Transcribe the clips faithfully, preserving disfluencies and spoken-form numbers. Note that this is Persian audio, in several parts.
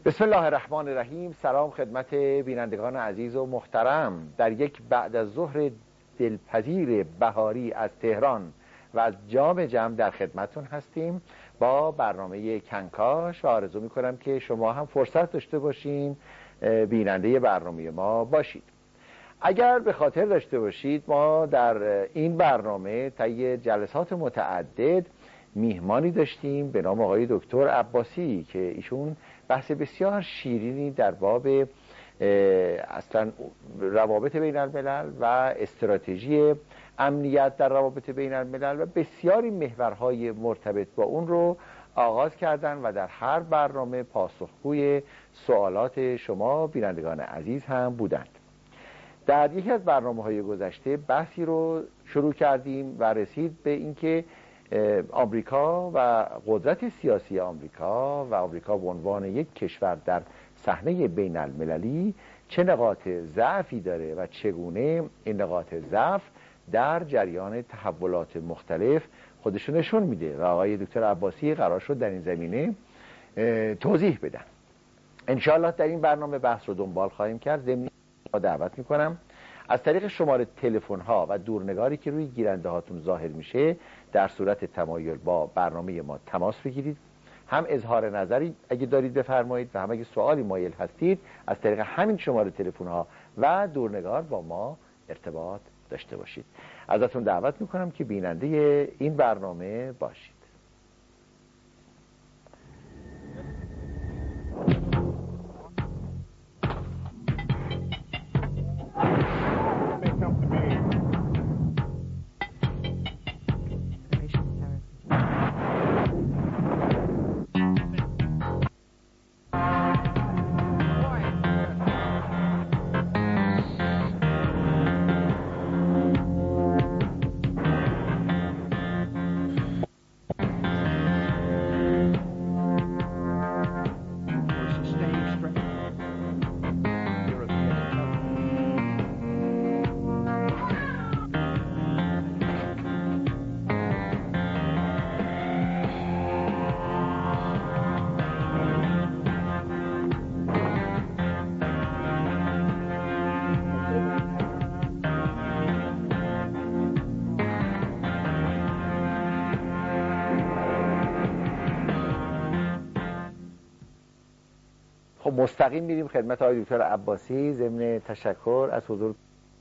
بسم الله الرحمن الرحیم. سلام خدمت بینندگان عزیز و محترم. در یک بعد از ظهر دلپذیر بهاری از تهران و از جام جم در خدمتون هستیم با برنامه کنکاش و آرزو میکنم که شما هم فرصت داشته باشین بیننده برنامه ما باشید. اگر به خاطر داشته باشید ما در این برنامه طی جلسات متعدد میهمانی داشتیم به نام آقای دکتر عباسی که ایشون بحث بسیار شیرینی در باب اصلا روابط بین الملل و استراتژی امنیت در روابط بین الملل و بسیاری محورهای مرتبط با اون رو آغاز کردن و در هر برنامه پاسخگوی سوالات شما بینندگان عزیز هم بودند. در یکی از برنامه‌های گذشته بحثی رو شروع کردیم و رسید به اینکه آمریکا و قدرت سیاسی آمریکا و آمریکا به عنوان یک کشور در صحنه بین المللی چه نقاط ضعفی داره و چگونه این نقاط ضعف در جریان تحولات مختلف خودشون نشون میده و آقای دکتر عباسی قرار شد در این زمینه توضیح بدن. انشاءالله در این برنامه بحث رو دنبال خواهیم کرد. ضمن دعوت میکنم از طریق شماره تلفن ها و دورنگاری که روی گیرنده هاتون ظاهر میشه در صورت تمایل با برنامه ما تماس بگیرید، هم اظهار نظری اگه دارید بفرمایید و هم اگه سوالی مایل هستید از طریق همین شماره تلفن ها و دورنگار با ما ارتباط داشته باشید. ازتون دعوت میکنم که بیننده این برنامه باشید. مستقیم میریم خدمت آقای دکتر عباسی ضمن تشکر از حضور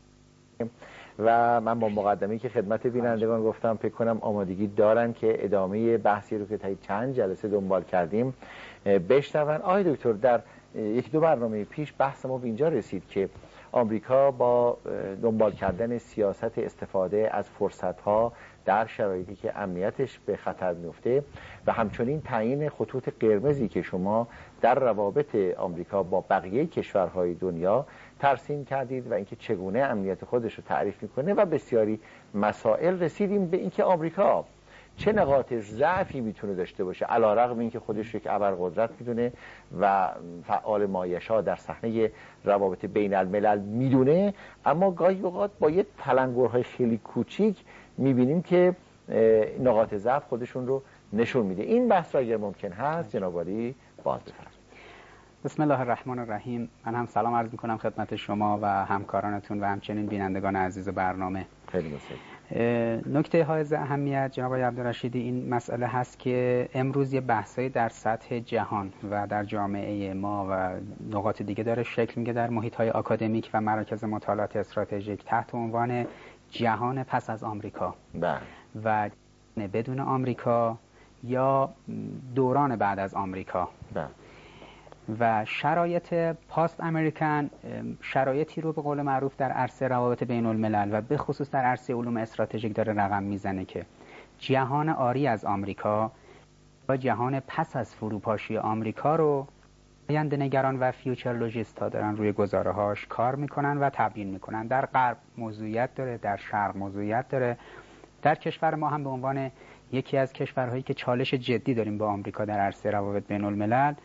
و من با مقدمه‌ای که خدمت بینندگان گفتم فکر کنم آمادگی دارن که ادامه بحثی رو که تا چند جلسه دنبال کردیم بشنون. آقای دکتر در یک دو برنامه پیش بحث ما به اینجا رسید که آمریکا با دنبال کردن سیاست استفاده از فرصت‌ها در شرایطی که امنیتش به خطر میفته و همچنین تعیین خطوط قرمزی که شما در روابط آمریکا با بقیه کشورهای دنیا ترسیم کردید و اینکه چگونه امنیت خودش رو تعریف میکنه و بسیاری مسائل رسیدیم به اینکه آمریکا چه نقاط ضعفی میتونه داشته باشه علیرغم اینکه خودش یک ابرقدرت میدونه و فعال مایشا در صحنه روابط بین الملل میدونه، اما گاهی اوقات با یه تلنگرهای خیلی کوچیک میبینیم که نقاط ضعف خودشون رو نشون میده. این بحث را اگر ممکن هست جناب عالی باز بفرمایید. بسم الله الرحمن الرحیم. من هم سلام عرض میکنم خدمت شما و همکارانتون و همچنین بینندگان عزیز برنامه. خیلی متشکرم. نکته حائز اهمیت جناب آقای عبدالرشیدی این مسئله هست که امروز یه بحثایی در سطح جهان و در جامعه ما و نقاط دیگه داره شکل میگه در محیط‌های آکادمیک و مراکز مطالعات استراتژیک تحت عنوان جهان پس از آمریکا بله. و بدون آمریکا یا دوران بعد از آمریکا بله. و شرایط پاست امریکن شرایطی رو به قول معروف در عرصه روابط بین الملل و به خصوص در عرصه علوم استراتژیک داره رقم میزنه که جهان آری از آمریکا و جهان پس از فروپاشی آمریکا رو آینده نگران و فیوچرولوژیست ها دارن روی گزاره‌هاش کار میکنن و تبیین میکنن. در غرب موضوعیت داره، در شرق موضوعیت داره، در کشور ما هم به عنوان یکی از کشورهایی که چالش جدی داریم با آمریکا در عرصه روابط بین الملل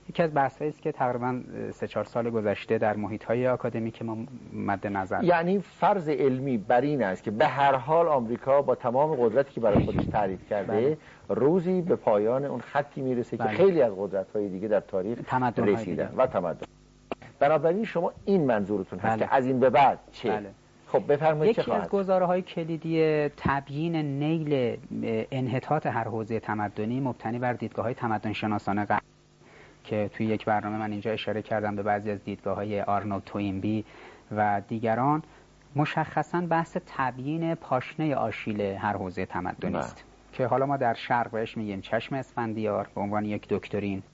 یکی از بحث‌هایی است که تقریباً سه چهار سال گذشته در محیط‌های آکادمیک ما مد نظر. یعنی فرض علمی بر این است که به هر حال آمریکا با تمام قدرتی که برای خودش تعریف کرده بله. روزی به پایان اون خطی میرسه بله. که خیلی از قدرت‌های دیگه در تاریخ رسیدن و تمدن. بنابراین شما این منظورتون هست بله. که از این به بعد چه؟ بله. خب بفرمایید چه خواهد؟ یکی از گزاره‌های کلیدی تبیین نیل انحطاط هر حوزه تمدنی مبتنی بر دیدگاه‌های تمدن شناسانه غرب که توی یک برنامه من اینجا اشاره کردم به بعضی از دیدگاه‌های آرنولد توینبی و دیگران، مشخصاً بحث تبیین پاشنه آشیل هر حوزه تمدنی است که حالا ما در شرق بهش میگیم چشم اسفندیار به عنوان یک دکترین،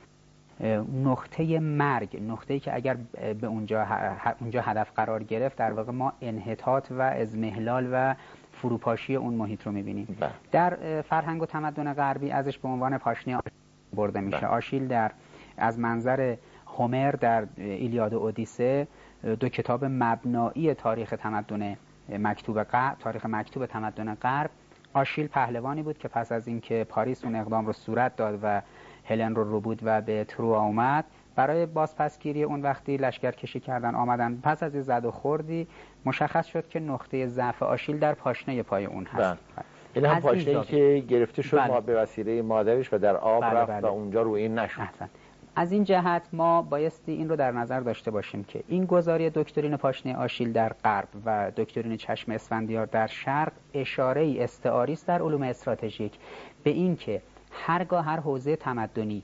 نقطه مرگ، نقطه‌ای که اگر به اونجا اونجا هدف قرار گرفت در واقع ما انحطاط و اضمحلال و فروپاشی اون محیط رو می‌بینیم. در فرهنگ و تمدن غربی ازش به عنوان پاشنه آشیل برده میشه. آشیل در از منظر هومر در ایلیاد و اودیسه، دو کتاب مبنایی تاریخ تمدن مکتوب غرب، تاریخ مکتوب تمدن غرب، آشیل پهلوانی بود که پس از اینکه پاریس اون اقدام رو صورت داد و هلن رو رو بود و به تروا اومد، برای بازپسگیری اون وقتی لشکر کشی کردن آمدن، پس از زد و خوردی مشخص شد که نقطه ضعف آشیل در پاشنه پای اون هست. این هم پاشنه‌ای که گرفته شد بله. ما به وسیله مادرش و در آب بله رفت بله. و اونجا رو این نشد. احسن. از این جهت ما بایستی این رو در نظر داشته باشیم که این گزاری دکترین پاشنه آشیل در غرب و دکترین چشم اسفندیار در شرق اشاره‌ای استعاری است در علوم استراتژیک به این که هرگاه هر حوزه تمدنی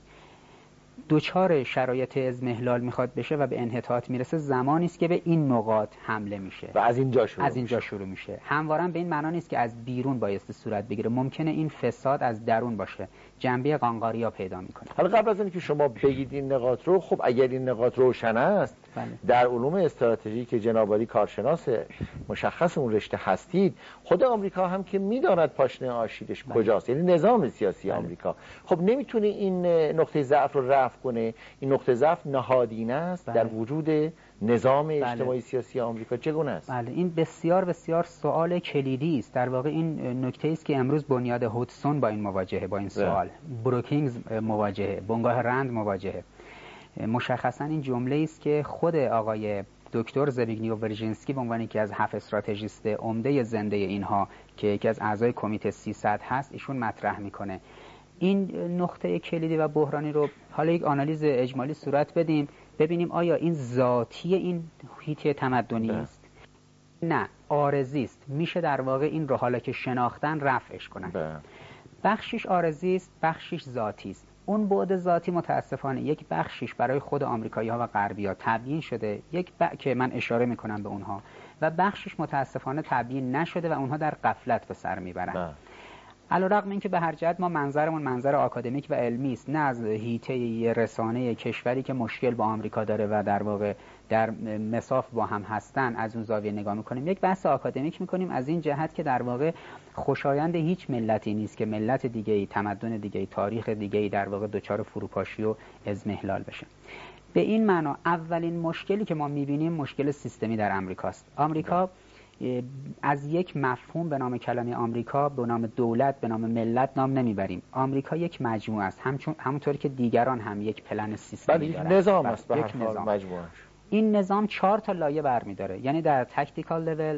دوچار شرایط اضمحلال میخواد بشه و به انحطاط میرسه، زمانی است که به این نقاط حمله میشه و از اینجا شروع از اینجا شروع میشه. همواره به این معنا نیست که از بیرون بایستی صورت بگیره، ممکنه این فساد از درون باشه، جنبه قانقاریا پیدا میکنه. حالا قبل از اینکه شما بگید این نقاط رو، خب اگر این نقاط روشن است بله. در علوم استراتژی که جناب عالی کارشناس مشخص اون رشته هستید، خود آمریکا هم که میداند پاشنه آشیلش بله. کجاست، یعنی نظام سیاسی بله. آمریکا خب نمیتونه این نقطه ضعف رو رفع کنه. این نقطه ضعف نهادینه است بله. در وجود نظام بله. اجتماعی سیاسی آمریکا چگونه است؟ بله، این بسیار بسیار سوال کلیدی است. در واقع این نکته است که امروز بنیاد هودسون با این مواجهه، با این سوال بروکینگز مواجهه، بنگاه رند مواجهه. مشخصا این جمله است که خود آقای دکتر زبیگنیو ورژینسکی به عنوان یکی از هفت استراتژیست عمده زنده اینها که یکی از اعضای کمیته سیصد هست، ایشون مطرح میکنه. این نقطه کلیدی و بحرانی رو حالا یک آنالیز اجمالی صورت بدیم، ببینیم آیا این ذاتی این هیته تمدنی است؟ نه، عارضی است. میشه در واقع این رو حالا که شناختن رفعش کنن. بخشیش عارضی است، بخشیش ذاتی است. اون بعد ذاتی متاسفانه یک بخشیش برای خود آمریکایی‌ها و غربی‌ها تبیین شده، یک ب... که من اشاره میکنم به اونها، و بخشیش متاسفانه تبیین نشده و اونها در غفلت به سر میبرن. علیرغم اینکه به هر جهت ما منظرمون منظر آکادمیک و علمی است، نه از حیطه رسانه کشوری که مشکل با آمریکا داره و در واقع در مساف با هم هستن از اون زاویه نگاه میکنیم، یک بحث آکادمیک میکنیم از این جهت که در واقع خوشایند هیچ ملتی نیست که ملت دیگه‌ای، تمدن دیگه‌ای، تاریخ دیگه‌ای در واقع دچار فروپاشی و اضمحلال بشه. به این معنا اولین مشکلی که ما میبینیم مشکل سیستمی در آمریکاست. آمریکا از یک مفهوم به نام کلمه آمریکا، به نام دولت، به نام ملت نام نمیبریم. آمریکا یک مجموعه است، همچون همونطوری که دیگران هم یک پلن سیستمی دارند. نظام است به هر حال مجموعه. این نظام چهار تا لایه برمی‌داره، یعنی در تاکتیکال لول،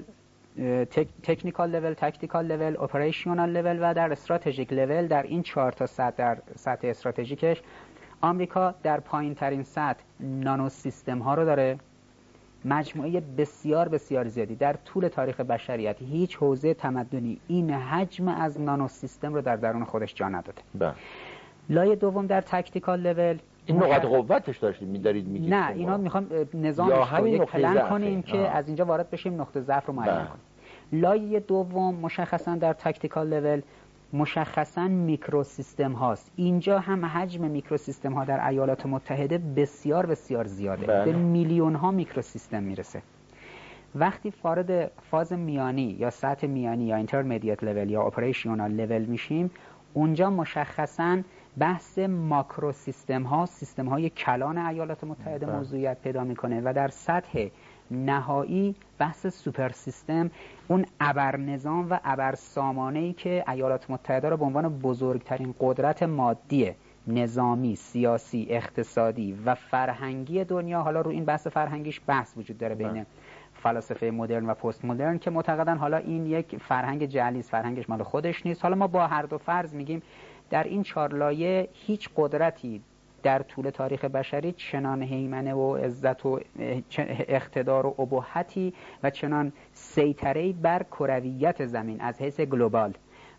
تکنیکال لول، تاکتیکال لول، اپریشنال لول و در استراتژیک لول. در این چهار تا سطح، در سطح استراتژیکش آمریکا در پایین‌ترین سطح نانو سیستم ها رو داره، مجموعه بسیار بسیار زیادی. در طول تاریخ بشریت هیچ حوزه تمدنی این حجم از نانو سیستم رو در درون خودش جا نداده. بله. لایه دوم در تاکتیکال لول، این نقاط قوتش داشتید می‌دارید میگید؟ نه، اینا میخوام نظامش رو یک پلن کنیم که آه. از اینجا وارد بشیم نقطه ضعف رو معین کنیم. لایه دوم مشخصا در تاکتیکال لول مشخصا میکرو سیستم هاست. اینجا هم حجم میکرو سیستم ها در ایالات متحده بسیار بسیار زیاده، بله. به میلیون ها میکرو سیستم میرسه. وقتی وارد فاز میانی یا سطح میانی یا اینترمدیت لول یا اپریشنال لول میشیم، اونجا مشخصا بحث ماکرو سیستم ها، سیستم های کلان ایالات متحده بله. موضوعیت پیدا میکنه و در سطح نهایی بحث سوپر سیستم، اون ابر نظام و ابر سامانه‌ای که ایالات متحده را به عنوان بزرگترین قدرت مادی نظامی، سیاسی، اقتصادی و فرهنگی دنیا، حالا رو این بحث فرهنگیش بحث وجود داره بین فلاسفه مدرن و پست مدرن که معتقدن حالا این یک فرهنگ جعلی است، فرهنگش مال خودش نیست. حالا ما با هر دو فرض میگیم در این چهار لایه هیچ قدرتی در طول تاریخ بشری چنان هیمنه و عزت و اقتدار و ابهتی و چنان سیطره‌ای بر کرویت زمین از حیث گلوبال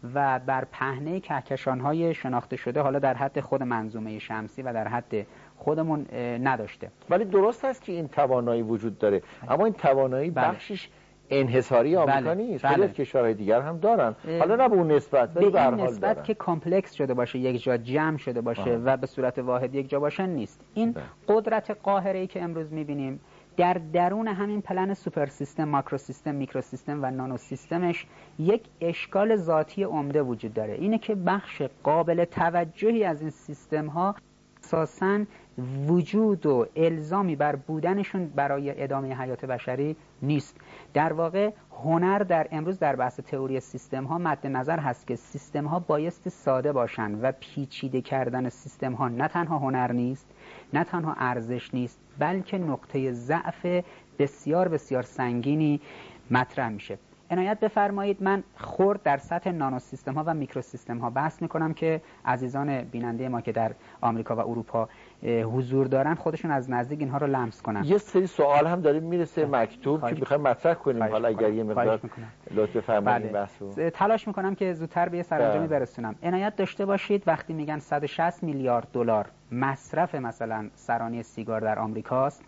و بر پهنه کهکشان‌های شناخته شده حالا در حد خود منظومه شمسی و در حد خودمون نداشته. ولی درست است که این توانایی وجود داره، اما این توانایی بله. بخشش انحصاری آمریکا بله. نیست. بله. خیلی از کشورهای دیگر هم دارن، حالا نه به اون نسبت ولی به هر این حال نسبت دارن. که کامپلکس شده باشه، یک جا جمع شده باشه آه. و به صورت واحد یک جا باشه نیست. این بله. قدرت قاهره‌ای که امروز می‌بینیم در درون همین پلن سوپر سیستم، ماکرو سیستم، میکرو سیستم و نانو سیستمش یک اشکال ذاتی عمده وجود داره. اینه که بخش قابل توجهی از این سیستم‌ها اساساً وجود و الزامی بر بودنشون برای ادامه حیات بشری نیست. در واقع هنر در امروز در بحث تئوری سیستم ها مد نظر هست که سیستم ها بایستی ساده باشن و پیچیده کردن سیستم ها نه تنها هنر نیست، نه تنها ارزش نیست، بلکه نقطه ضعف بسیار بسیار سنگینی مطرح میشه. عنایت بفرمایید من خرد در سطح نانو سیستم ها و میکرو سیستم ها بحث میکنم که عزیزان بیننده ما که در آمریکا و اروپا حضور دارن خودشون از نزدیک اینها رو لمس کنن. یه سری سوال هم داریم میرسه مکتوب که میخوایم مطرح کنیم، حالا اگر یه مقدار لطف فرمایید این بحث رو. تلاش میکنم که زودتر به یه سرانجامی برسونم. عنایت داشته باشید وقتی میگن صد و شصت میلیارد دلار مصرف مثلا سرانه سیگار در آمریکاست،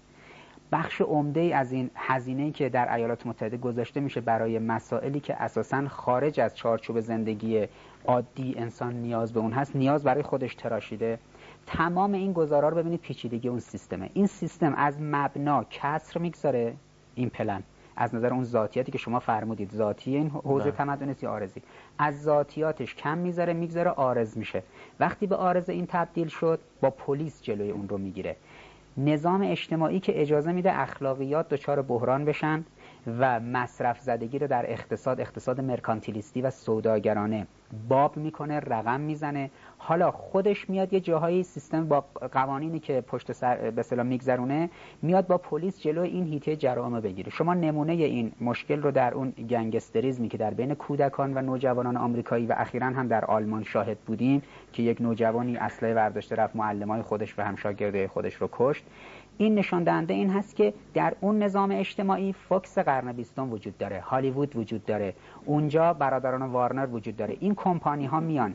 بخش عمده‌ای از این هزینه‌ای که در ایالات متحده گذاشته میشه برای مسائلی که اساساً خارج از چارچوب زندگی عادی انسان نیاز به اون هست، نیاز برای خودش تراشیده. تمام این گزارا رو ببینید پیچیدگی اون سیستمه. این سیستم از مبنا کسر میگذاره، این پلن از نظر اون ذاتیاتی که شما فرمودید، ذاتی این حوزه تمدن یا عارضی، از ذاتیاتش کم میذاره میگذاره عارض میشه. وقتی به عارض این تبدیل شد با پلیس جلوی اون رو میگیره. نظام اجتماعی که اجازه میده اخلاقیات دچار بحران بشن و مصرف زدگی رو در اقتصاد اقتصاد مرکانتیلیستی و سوداگرانه باب میکنه، رقم میزنه. حالا خودش میاد یه جاهایی سیستم با قوانینی که پشت سر به اصطلاح میگذرونه میاد با پلیس جلوی این هیته جرائم بگیره. شما نمونه این مشکل رو در اون گنگستریزمی که در بین کودکان و نوجوانان آمریکایی و اخیراً هم در آلمان شاهد بودیم که یک نوجوانی اسلحه برداشته رفت معلمای خودش و همشاگردای خودش رو کشت، این نشان دهنده این هست که در اون نظام اجتماعی فوکس قرن بیستم وجود داره، هالیوود وجود داره، اونجا برادران وارنر وجود داره. این کمپانی ها میان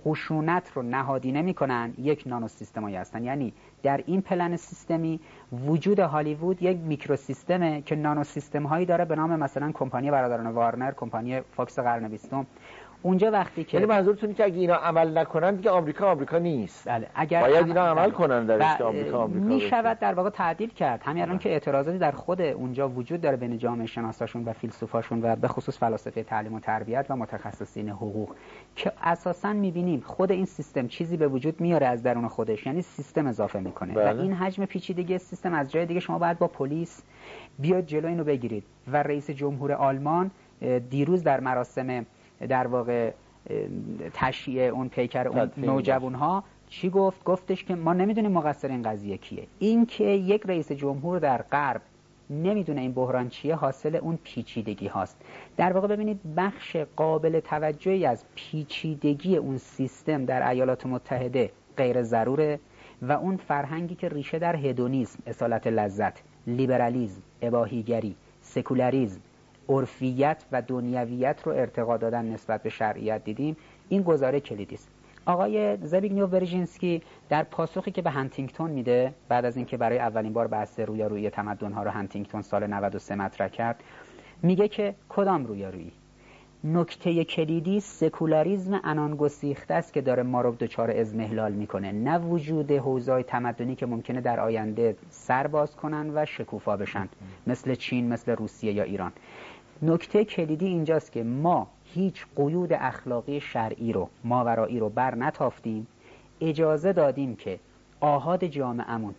خشونت رو نهادینه میکنن، یک نانو سیستمایی هستن. یعنی در این پلن سیستمی وجود هالیوود یک میکرو سیستمه که نانو سیستم هایی داره به نام مثلا کمپانی برادران وارنر، کمپانی فوکس قرن بیستم. اونجا وقتی که یعنی منظورتونه که اگه اینا عمل نکنن دیگه آمریکا آمریکا نیست. بله. اگر باید اینا عمل بله. کنن در که آمریکا آمریکا می شود در واقع تعدیل کرد. همین الان که اعتراضاتی در خود اونجا وجود داره بین جامعه شناساشون و فیلسوفاشون و به خصوص فلاسفه تعلیم و تربیت و متخصصین حقوق که اساسا می‌بینیم خود این سیستم چیزی به وجود میاره از درون خودش، یعنی سیستم اضافه میکنه بله. و این حجم پیچیدگی سیستم از جای دیگه شما باید با پلیس بیاد جلو اینو بگیرید. و رئیس جمهور آلمان دیروز در مراسم در واقع تشییع اون پیکر اون نوجوان‌ها چی گفت؟ گفتش که ما نمیدونیم مقصر این قضیه کیه. این که یک رئیس جمهور در غرب نمیدونه این بحران چیه حاصل اون پیچیدگی هاست. در واقع ببینید بخش قابل توجهی از پیچیدگی اون سیستم در ایالات متحده غیر ضروره و اون فرهنگی که ریشه در هدونیسم، اصالت لذت، لیبرالیسم، اباحیگری، سکولاریسم، عرفیت و دنیویت رو ارتقا دادن نسبت به شرعیت دیدیم، این گزاره کلیدی است. آقای زبیگنیو برژینسکی در پاسخی که به هانتینگتون میده بعد از اینکه برای اولین بار بحث رویارویی تمدن‌ها رو هانتینگتون سال نود و سه مطرح کرد، میگه که کدام رویارویی؟ نکته کلیدی سکولاریسم عنان گسیخته است که داره ما رو دچار اضمحلال میکنه، نه وجود حوزه‌های تمدنی که ممکنه در آینده سر باز کنن و شکوفا بشن مثل چین، مثل روسیه یا ایران. نکته کلیدی اینجاست که ما هیچ قیود اخلاقی شرعی رو ماورایی رو بر نتافتیم، اجازه دادیم که آحاد جامعه‌مون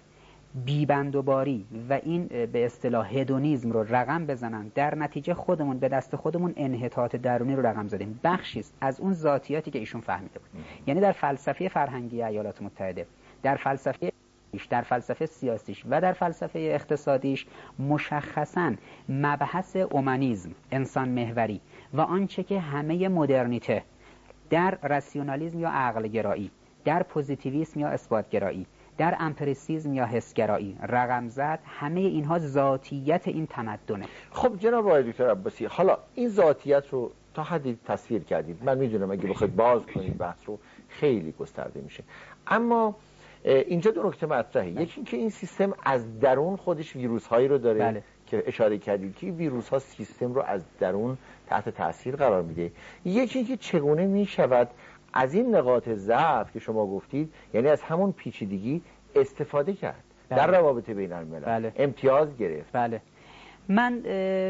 بیبندوباری و این به اصطلاح هدونیسم رو رقم بزنن، در نتیجه خودمون به دست خودمون انحطاط درونی رو رقم زدیم. بخشی است از اون ذاتیاتی که ایشون فهمیده بود. یعنی در فلسفه فرهنگی ایالات متحده، در فلسفه در فلسفه سیاسیش و در فلسفه اقتصادیش مشخصاً مبحث اومانیسم، انسان محوری و آنچه که همه مدرنیته در راسیونالیسم یا عقل گرایی، در پوزیتیویسم یا اثبات گرایی، در امپریسیسم یا حسگرایی رقم زد، همه اینها ذاتیت این تمدنه. خب جناب آقای دکتر عباسی، حالا این ذاتیت رو تا حدی تصویر کردید. من میدونم اگه بخواید باز کنید بحث رو خیلی گسترده میشه، اما اینجا دو نکته مطرحه. یکی اینکه این سیستم از درون خودش ویروس هایی رو داره. بله. که اشاره کردید که ویروس ها سیستم رو از درون تحت تاثیر قرار میده. یکی اینکه چگونه میشود از این نقاط ضعف که شما گفتید، یعنی از همون پیچیدگی استفاده کرد. بله. در روابط بین الملل. بله. امتیاز گرفت. بله. من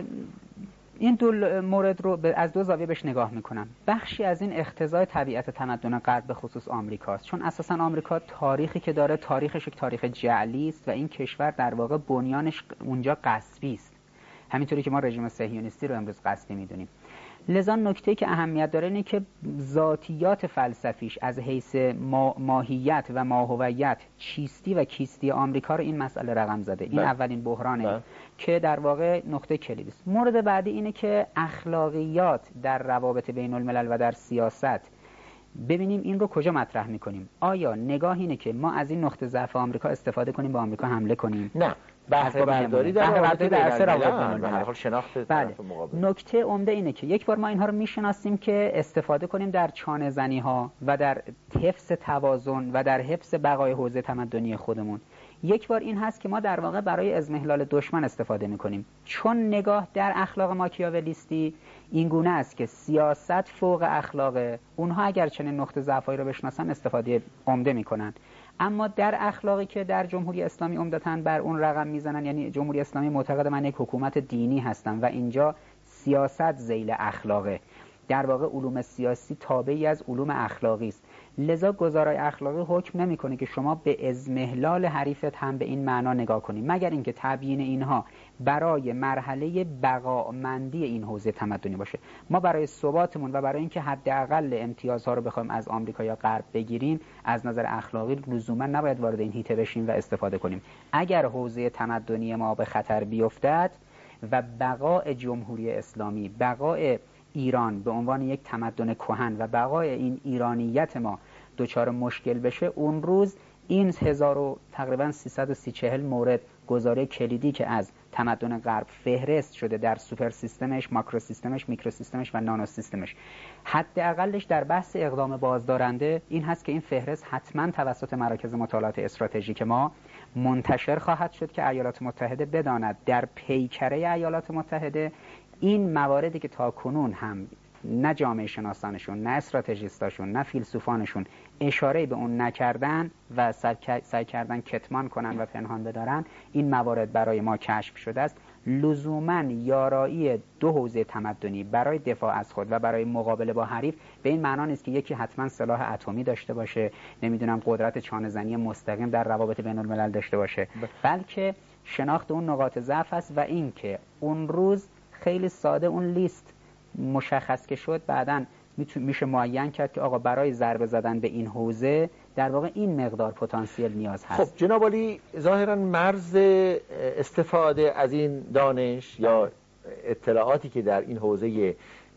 این دو مورد رو از دو زاویه بهش نگاه میکنم. بخشی از این اقتضای طبیعت تمدن غرب به خصوص آمریکاست، چون اساسا آمریکا تاریخی که داره تاریخش یک تاریخ جعلی است و این کشور در واقع بنیانش اونجا غصبی است، همینطوری که ما رژیم صهیونیستی رو امروز غصبی میدونیم. لذا نکته‌ای که اهمیت داره اینه که ذاتیات فلسفیش از حیث ما، ماهیت و ماهویت، چیستی و کیستی آمریکا رو این مسئله رقم زده. این بله. اولین بحرانه بله. که در واقع نقطه کلیدی است. مورد بعدی اینه که اخلاقیات در روابط بین الملل و در سیاست، ببینیم این رو کجا مطرح میکنیم. آیا نگاه اینه که ما از این نقطه ضعف آمریکا استفاده کنیم، به آمریکا حمله کنیم؟ نه، بهره برداری در روابط بین الملل، به هر حال شناخت طرف مقابل. نکته عمده اینه که یک بار ما اینها رو میشناسیم که استفاده کنیم در چانه زنی ها و در حفظ توازن و در حفظ بقای حوزه تمدنی خودمون. یک بار این هست که ما در واقع برای اضمحلال دشمن استفاده میکنیم، چون نگاه در اخلاق ماکیاولیستی این گونه است که سیاست فوق اخلاقه. اونها اگر چنین نقطه ضعفی رو بشناسن استفاده عمده میکنن، اما در اخلاقی که در جمهوری اسلامی عمدتاً بر اون رقم میزنن، یعنی جمهوری اسلامی معتقد من یک حکومت دینی هستم و اینجا سیاست ذیل اخلاقه، در واقع علوم سیاسی تابعی از علوم اخلاقی است. لذا گزارای اخلاقی حکم نمیکنه که شما به اضمحلال حریفت هم به این معنا نگاه کنید، مگر اینکه تبیین اینها برای مرحله بقامندی این حوزه تمدنی باشه. ما برای ثباتمون و برای اینکه حداقل امتیازها رو بخوایم از آمریکا یا غرب بگیریم، از نظر اخلاقی لزوما نباید وارد این هیته بشیم و استفاده کنیم. اگر حوزه تمدنی ما به خطر بیفتد و بقای جمهوری اسلامی، بقای ایران به عنوان یک تمدن کهن و بقای این ایرانیت ما دچار مشکل بشه، اون روز این هزار و تقریبا سیصد و سی چهل مورد گزاره کلیدی که از تمدن غرب فهرست شده در سوپر سیستمش، ماکرو سیستمش، میکرو سیستمش و نانو سیستمش، حداقلش در بحث اقدام بازدارنده این هست که این فهرست حتما توسط مراکز مطالعات استراتژیک ما منتشر خواهد شد که ایالات متحده بداند در پیکره ایالات متحده این مواردی که تا کنون هم نه جامعه شناسانشون، نه استراتژیستاشون، نه فیلسوفانشون اشاره به اون نکردن و سعی کردن کتمان کنن و پنهان بدارن، این موارد برای ما کشف شده است. لزوماً یارایی دو حوزه تمدنی برای دفاع از خود و برای مقابله با حریف به این معنا نیست که یکی حتما سلاح اتمی داشته باشه، نمیدونم قدرت چانه‌زنی مستقیم در روابط بین الملل داشته باشه، بلکه شناخت اون نقاط ضعف است و این که اون روز خیلی ساده اون لیست مشخص که شد، بعداً میشه معین کرد که آقا برای ضربه زدن به این حوزه در واقع این مقدار پتانسیل نیاز هست. خب جناب عالی، ظاهراً مرز استفاده از این دانش یا اطلاعاتی که در این حوزه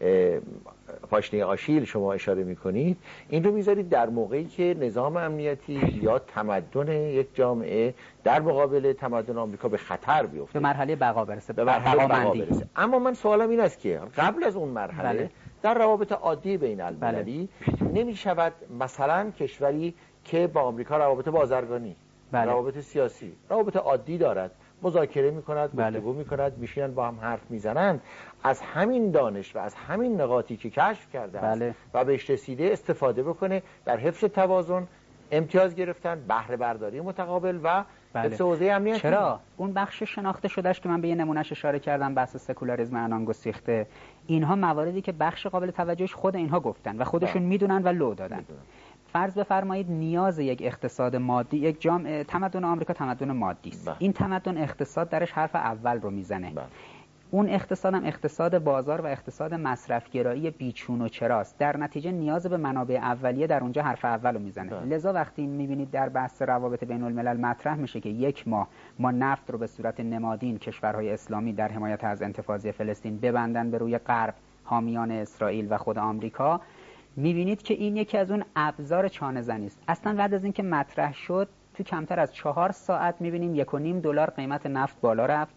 پاشنه آشیل شما اشاره میکنید، این رو میذارید در موقعی که نظام امنیتی یا تمدن یک جامعه در مقابل تمدن آمریکا به خطر بیفته، به مرحله بقا برسه، به مرحله بقا برسه. اما من سوالم این است که قبل از اون مرحله بله. در روابط عادی بین المللی بله. نمیشود مثلا کشوری که با آمریکا روابط بازرگانی بله. روابط سیاسی، روابط عادی دارد، مذاکره میکند، گفتگو بله. میکند، میشینن با هم حرف میزنند، از همین دانش و از همین نقاطی که کشف کرده است بله. و بهش رسیده استفاده بکنه در حفظ توازن، امتیاز گرفتن، بهره برداری متقابل و بله. حفظ حوزه امنیتی. چرا اون بخش شناخته شدهش که من به یه نمونهش اشاره کردم، بحث سکولاریسم عنان گسیخته، اینها مواردی که بخش قابل توجهش خود اینها گفتن و خودشون میدونن و لو دادن. فرض بفرمایید نیاز یک اقتصاد مادی، یک جامعه، تمدن آمریکا تمدن مادی است. این تمدن اقتصاد درش حرف اول رو میزنه. بله. اون اقتصاد هم اقتصاد بازار و اقتصاد مصرفگرایی بیچون و چراست. در نتیجه نیاز به منابع اولیه در اونجا حرف اول رو میزنه. بله. لذا وقتی میبینید در بحث روابط بین الملل مطرح میشه که یک ماه ما نفت رو به صورت نمادین کشورهای اسلامی در حمایت از انتفاضه فلسطین ببندن به روی غرب، حامیان اسرائیل و خود آمریکا، میبینید که این یکی از اون ابزار چانه زنی است. اصلا بعد از اینکه مطرح شد تو کمتر از چهار ساعت میبینیم یک و نیم دلار قیمت نفت بالا رفت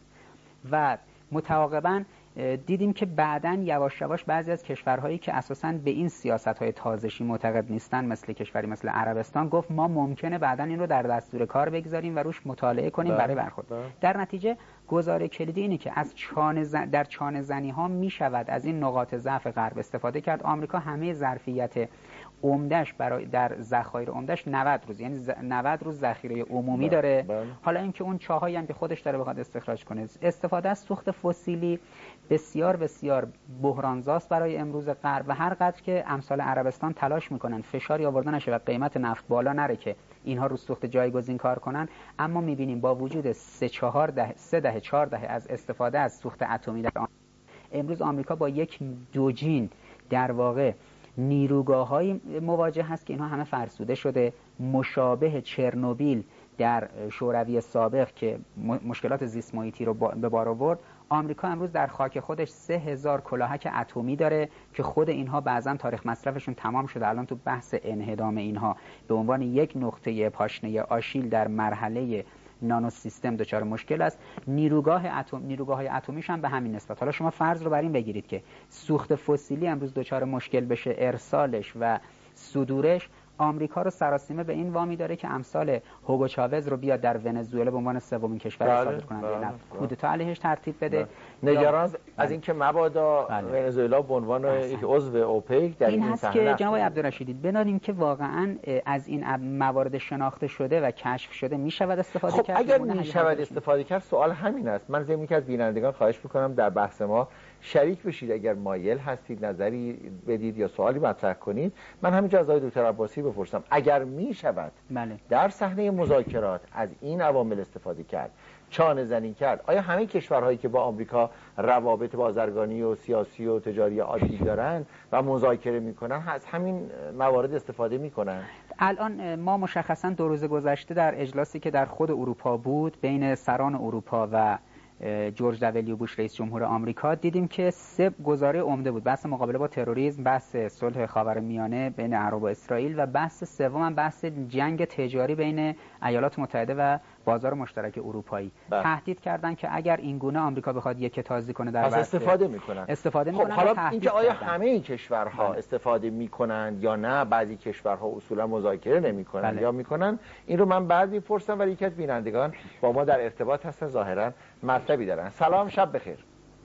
و متعاقباً دیدیم که بعداً یواش یواش بعضی از کشورهایی که اساساً به این سیاست‌های تازشی معتقد نیستن، مثل کشوری مثل عربستان، گفت ما ممکنه بعداً این رو در دستور کار بگذاریم و روش مطالعه کنیم برای برخورد. در نتیجه گزاره کلیدی اینه که از چانه زن... در چانه زنی ها می شود از این نقاط ضعف غرب استفاده کرد. آمریکا همه ظرفیت عمدهش برای در ذخایر عمدهش نود روز، یعنی نود روز ذخیره عمومی داره. بله. حالا اینکه اون چاهایی هم که خودش داره بخواد استخراج کنه، استفاده از سوخت فسیلی بسیار بسیار بحرانزاست برای امروز غرب و هر قدر که امثال عربستان تلاش میکنن فشاری آورده نشه و قیمت نفت بالا نره که اینها رو سوخت جایگزین کار کنن، اما میبینیم با وجود سه چهار ده سه دهه چهار دهه از استفاده از سوخت اتمی در آن، امروز آمریکا با یک دوجین در واقع نیروگاه‌های مواجه هست که اینها همه فرسوده شده، مشابه چرنوبیل در شوروی سابق که مشکلات زیست محیطی رو به بار آورد. آمریکا امروز در خاک خودش سه هزار کلاهک اتمی داره که خود اینها بعضا تاریخ مصرفشون تمام شده. الان تو بحث انهدام اینها به عنوان یک نقطه پاشنه آشیل در مرحله نانو سیستم دچار مشکل است. نیروگاه اتم نیروگاه‌های اتمیش هم به همین نسبت. حالا شما فرض رو بر این بگیرید که سوخت فسیلی امروز دچار مشکل بشه، ارسالش و صدورش، آمریکا رو سراسیمه به این وامی داره که امثال هوگو چاوز رو بیاد در ونزوئلا به عنوان سومین کشور صادر کننده نفت کودتا علیهش ترتیب بده. نگران از اینکه مبادا ونزوئلا به عنوان یک عضو اوپک در این, این هست که جناب عبدالرشیدی بدانیم که واقعا از این موارد شناخته شده و کشف شده میشود استفاده خب کرد. اگر میشود استفاده کرد، سوال همین است. من ضمن اینکه از بینندگان خواهش میکنم در بحث ما شریک بشید، اگر مایل هستید نظری بدید یا سوالی مطرح کنید. من همینجا از آقای دکتر عباسی بپرسم، اگر می شود بله. در صحنه مذاکرات از این عوامل استفاده کرد، چانه زنی کرد، آیا همه کشورهایی که با آمریکا روابط بازرگانی و سیاسی و تجاری عادی دارن و مذاکره میکنن از همین موارد استفاده میکنن؟ الان ما مشخصا دو روز گذشته در اجلاسی که در خود اروپا بود بین سران اروپا و جورج دبلیو بوش رئیس جمهور آمریکا دیدیم که سه گزاره عمده بود: بحث مقابله با تروریسم، بحث صلح خاورمیانه بین عرب و اسرائیل و بحث سوم هم بحث جنگ تجاری بین ایالات متحده و بازار مشترک اروپایی. بله. تهدید کردن که اگر این گونه آمریکا بخواد یک تازی کنه در بحث استفاده میکنن. استفاده میکنن. خب حالا اینکه آیا همه این کشورها بله. استفاده میکنن یا نه، بعضی کشورها اصولا مذاکره نمیکنن بله. یا میکنن، این رو من بعد میپرسم، ولی یکی از بینندگان با ما در ارتباط هستن، ظاهرا مطلبی دارن. سلام، شب بخیر.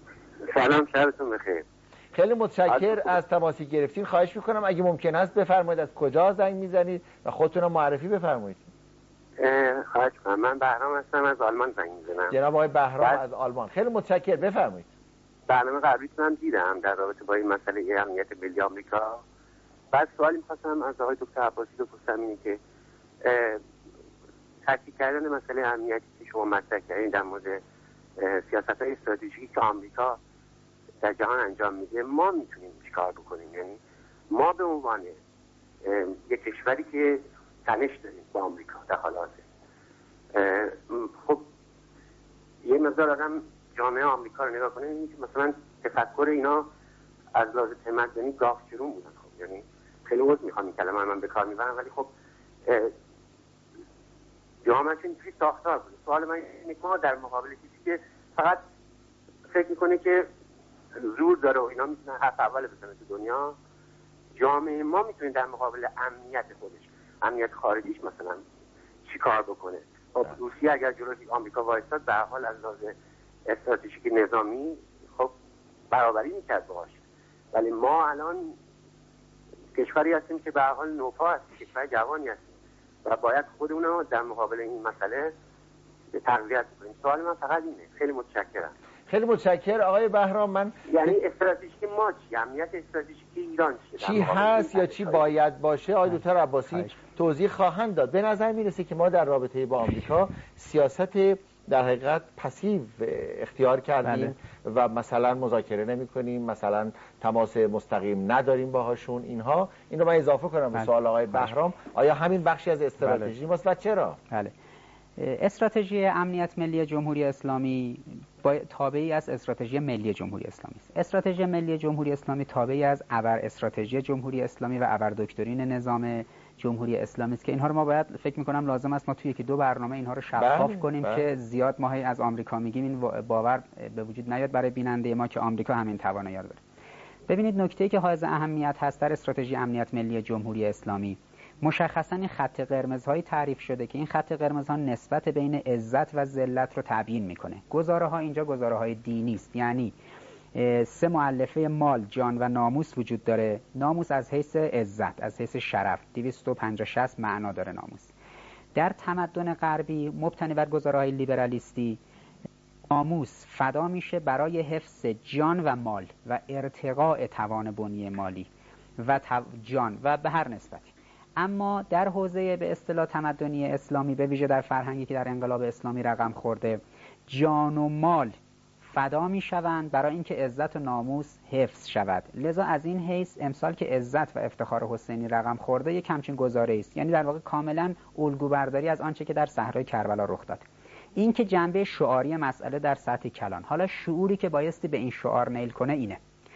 سلام، شبتون بخیر. خیلی متشکر از تماسی گرفتین. خواهش میکنم اگه ممکن است بفرمایید از کجا زنگ میزنید و خودتون رو معرفی بفرمایید. خواهش میکنم. من بهرام هستم، از آلمان زنگ میزنم. جناب آقای بهرام بعد... از آلمان، خیلی متشکر، بفرمایید. برنامه قبلیتون هم دیدم در رابطه با این مسئله امنیت ملی آمریکا. بعد سوالی می‌خواستم از آقای دکتر عباسی بپرسم، اینه که تحقیق کردن مسئله امنیتی که شما مطرح کردین در مورد سیاست‌های استراتژیکی که آمریکا در جهان انجام میده، ما میتونیم چیکار بکنیم؟ یعنی ما به عنوان یک کشوری که تنش داریم با آمریکا در حال حاضر، خب یه مقدار آدم جامعه آمریکا رو نگاه کنه، اینه که مثلا تفکر اینا از لحاظ تمدنی گاوچرون بودن. خب یعنی خیلی عذر میخوام این کلمه من به کار میبرم، ولی خب جامعه اینجوری ساختار بوده. سوال من اینه که ما در مقابل کسی که فقط فکر میکنه که زور داره و اینا میتونه حرف اول بزنه تو دنیا، جامعه ما میتونه در مقابل امنیت خودش، امنیت خارجیش مثلا چی کار بکنه؟ خب روسیه اگر جلوی آمریکا وایساد به هر حال از لحاظ استراتژیک نظامی خب برابری میکرد باهاش، ولی ما الان کشوری هستیم که به هر حال نوپا هستیم، کشور جوانی هستیم و باید خودمون رو در مقابل این مسئله تقویت کنیم. سوال من فقط اینه. خیلی متشکرم. خیلی متشکرم آقای بهرام. من یعنی استراتژی ما چی؟ امنیت استراتژیک ایران چیه؟ چی هست یا چی باید باشه آقای دکتر عباسی توضیح خواهند داد. به نظر میرسه که ما در رابطه با آمریکا سیاست در حقیقت پسیو اختیار کردیم بله. و مثلا مذاکره نمی کنیم، مثلا تماس مستقیم نداریم باهاشون. اینها این رو من اضافه کنم به بله. سوال آقای بهرام، آیا همین بخشی از استراتژی بله. ماست و چرا؟ بله. استراتژی امنیت ملی جمهوری اسلامی تابعی از استراتژی ملی جمهوری اسلامی است. استراتژی ملی جمهوری اسلامی تابعی از ابر استراتژی جمهوری اسلامی و ابر دکترین نظام جمهوری اسلامی است که اینها رو ما باید فکر می‌کنم لازم است ما توی یکی دو برنامه اینها رو شفاف بله، کنیم بله. که زیاد ما از آمریکا میگیم این باور به وجود نیاد برای بیننده ما که آمریکا همین توانایی رو داره. ببینید نکته‌ای که حائز اهمیت هست در استراتژی امنیت ملی جمهوری اسلامی مشخصاً این خط قرمزهایی تعریف شده که این خط قرمزها نسبت بین عزت و ذلت رو تبیین میکنه. گزاره‌ها اینجا گزاره‌های دینی است، یعنی سه مؤلفه مال، جان و ناموس وجود داره. ناموس از حیث عزت، از حیث شرف، دویست و پنجاه شصت معنا داره ناموس. در تمدن غربی مبتنی بر گزاره‌های لیبرالیستی ناموس فدا میشه برای حفظ جان و مال و ارتقاء توان بنی مالی و جان و به هر نسبتی. اما در حوزه به اصطلاح تمدنی اسلامی به ویژه در فرهنگی که در انقلاب اسلامی رقم خورده جان و مال فدا می شوند برای اینکه عزت و ناموس حفظ شود. لذا از این حیث امسال که عزت و افتخار حسینی رقم خورده یک همچین گزاره است، یعنی در واقع کاملا الگو برداری از آنچه که در صحرای کربلا رخ داد. این که جنبه شعاری مسئله در سطح کلان. حالا شعوری که بایستی به این شعار نیل کنه اینه.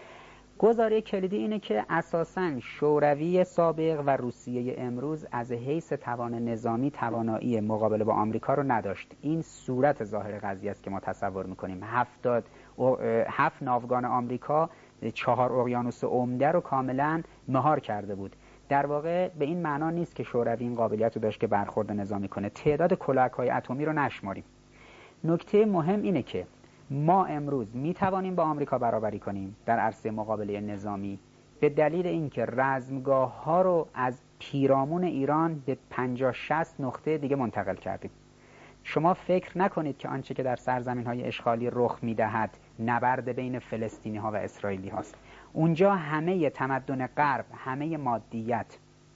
گزاره کلیدی اینه که اساساً شوروی سابق و روسیه امروز از حیث توان نظامی توانایی مقابله با آمریکا رو نداشت. این صورت ظاهر قضیه است که ما تصور میکنیم. هفتاد هفت ناوگان آمریکا چهار اقیانوس عمده رو کاملا مهار کرده بود. در واقع به این معنا نیست که شوروی این قابلیت رو داشت که برخورد نظامی کنه. تعداد کلاهک‌های اتمی رو نشماریم. نکته مهم اینه که ما امروز می توانیم با آمریکا برابری کنیم در عرصه مقابله نظامی به دلیل اینکه رزمگاه ها رو از پیرامون ایران به پنجاه شصت نقطه دیگه منتقل کردیم. شما فکر نکنید که آنچه که در سرزمین های اشغالی رخ می دهد نبرد بین فلسطینی ها و اسرائیلی هاست. اونجا همه تمدن غرب، همه مادیت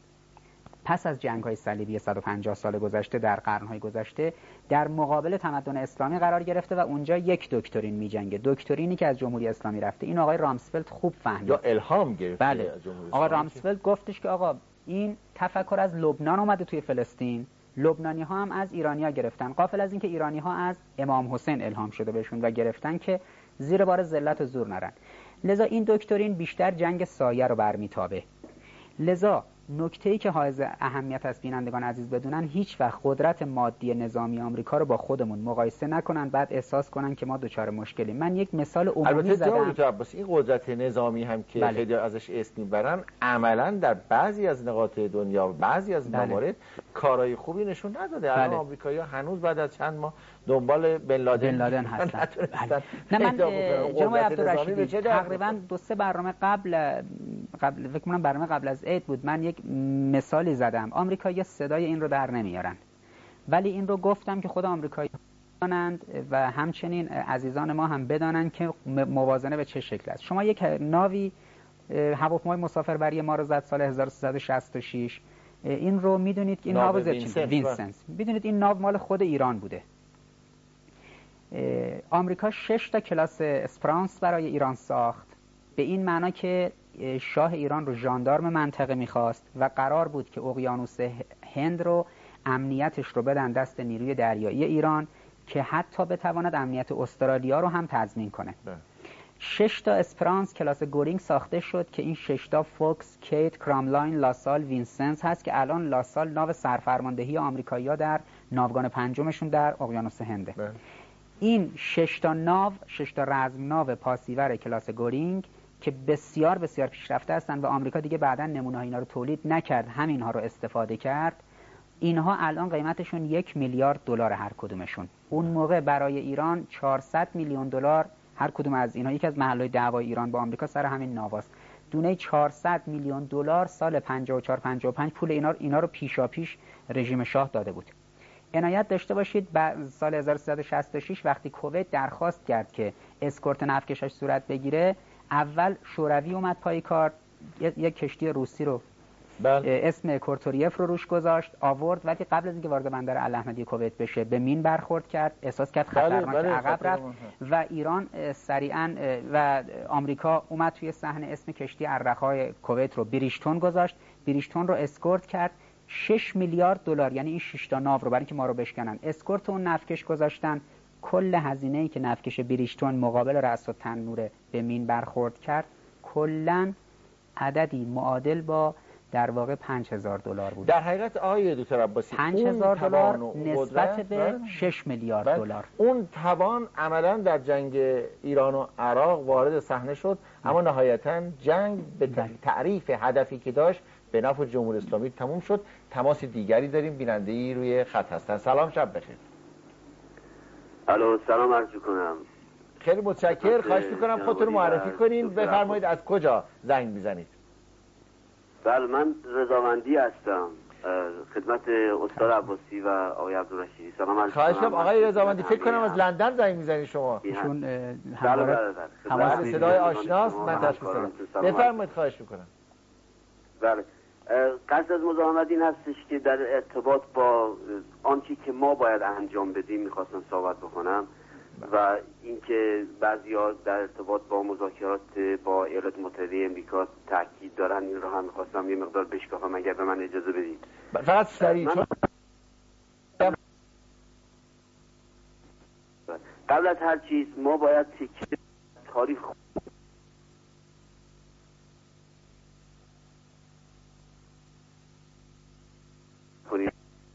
پس از جنگ‌های صلیبی صد و پنجاه سال گذشته در قرن‌های گذشته در مقابل تمدن اسلامی قرار گرفته و اونجا یک دکترین می‌جنگه، دکترینی که از جمهوری اسلامی رفته. این آقای رامسفلد خوب فهمید یا الهام گرفته بله. از جمهوری آقای رامسفلد گفتش که آقا این تفکر از لبنان اومده توی فلسطین، لبنانی‌ها هم از ایرانی‌ها گرفتن، غافل از اینکه ایرانی‌ها از امام حسین الهام شده بهشون و گرفتن که زیر بار ذلت و زور نرن. لذا این دکترین بیشتر جنگ سایه رو برمیتابه. لذا نکته‌ای که حائز اهمیت است بینندگان عزیز بدونن، هیچ وقت قدرت مادی نظامی آمریکا رو با خودمون مقایسه نکنن بعد احساس کنن که ما دچار مشکلیم. من یک مثال عمومی زدم. البته عباسی این قدرت نظامی هم که بله. خیلی ازش اسم میبرن عملاً در بعضی از نقاط دنیا و بعضی از بله. موارد کارهای خوبی نشون نداده. الان بله. آمریکایی‌ها هنوز بعد از چند ماه دنبال بن لادن, بن لادن هستن. بله. نه من جناب عبدالرشیدی تقریبا دو سه برنامه قبل قبل فکر کنم برنامه قبل از عید بود من یک مثالی زدم. آمریکایی‌ها صدای این رو در نمیارن، ولی این رو گفتم که خود آمریکایی‌ها بدانند و همچنین عزیزان ما هم بدانند که موازنه به چه شکل است. شما یک ناوی هواپیمای مسافربری ما رو زد سال هزار و سیصد و شصت و شش. این رو میدونید که این ناو وینسنس میدونید این ناو مال خود ایران بوده. آمریکا شش تا کلاس اسپرانس برای ایران ساخت به این معنا که شاه ایران رو ژاندارم منطقه میخواست و قرار بود که اقیانوس هند رو امنیتش رو بدن دست نیروی دریایی ایران که حتی بتواند امنیت استرالیا رو هم تضمین کنه. ده. شش تا اسپرانس کلاس گورینگ ساخته شد که این شش تا فوکس، کیت، کراملاین، لاسال، وینسنس هست که الان لاسال ناو سرفرماندهی آمریکایی‌ها در ناوگان پنجمشون در اقیانوس هنده. ده. این شش تا ناو، شش تا رزم ناو پاسیور کلاس گورینگ که بسیار بسیار پیشرفته هستند و آمریکا دیگه بعداً نمونه‌های اینا رو تولید نکرد، همینها رو استفاده کرد. اینها الان قیمتشون یک میلیارد دلار هر کدومشون. اون موقع برای ایران چهارصد میلیون دلار هر کدوم از اینها. یکی از محل‌های دعوای ایران با آمریکا سر همین ناواست. دونه چهارصد میلیون دلار سال پنجاه و چهار پنجاه و پنج پول اینا اینا رو پیشاپیش رژیم شاه داده بود. عنایت داشته باشید سال هزار و سیصد و شصت و شش وقتی کویت درخواست کرد که اسکورت نفتکشاش صورت بگیره، اول شوروی اومد پای کار، یک کشتی روسی رو بله. اسم کورتوریف رو روش گذاشت آورد، ولی قبل از اینکه وارد بندر الاحمدی کویت بشه به مین برخورد کرد، احساس کرد خطرناک، بله، بله، عقب رفت و ایران سریعا و آمریکا اومد توی صحنه، اسم کشتی ارقهای کویت رو بریشتون گذاشت، بریشتون رو اسکورت کرد، شش میلیارد دلار، یعنی این شش تا ناو رو برای اینکه ما رو بشکنن اسکورت اون نفتکش گذاشتن. کل هزینه‌ای که نفتکش بریشتون مقابل رأس التنور به مین برخورد کرد کلاً عددی معادل با در واقع پنج هزار دلار بود. در حقیقت آقای دکتر عباسی پنج هزار دلار نسبت به شش میلیارد دلار، اون توان عملا در جنگ ایران و عراق وارد صحنه شد، اما نهایتا جنگ به تعریف هدفی که داشت به نفع جمهوری اسلامی تموم شد. تماس دیگری داریم، بیننده‌ای روی خط هستن. سلام، شب بخیر. الو، سلام عرض کنم. خیلی متشکرم. خواهش می‌کنم خودتون رو معرفی کنین، بفرمایید از کجا زنگ می‌زنید. بله، من رضامندی هستم، خدمت استاد عباسی و آقای عبدالرشیدی. سلام علیکم. خواهش می‌کنم آقای رضامندی، فکر کنم از لندن زنگ می‌زنید شما. ایشون بله بله بله، صدای آشناست، من تشخیص دادم. بفرمایید، خواهش می‌کنم. بله، قصد از مزاحمت این هستش که در ارتباط با آنچه که ما باید انجام بدیم می‌خواستم صحبت بکنم و اینکه بعضی‌ها در ارتباط با مذاکرات با ایالات متحده آمریکا تاکید دارن، این رو هم می‌خواستم یه مقدار بشکافم اگر به من اجازه بدید. فقط سریع، چون قبل از هر چیز ما باید تکیه تاریخ کنیم.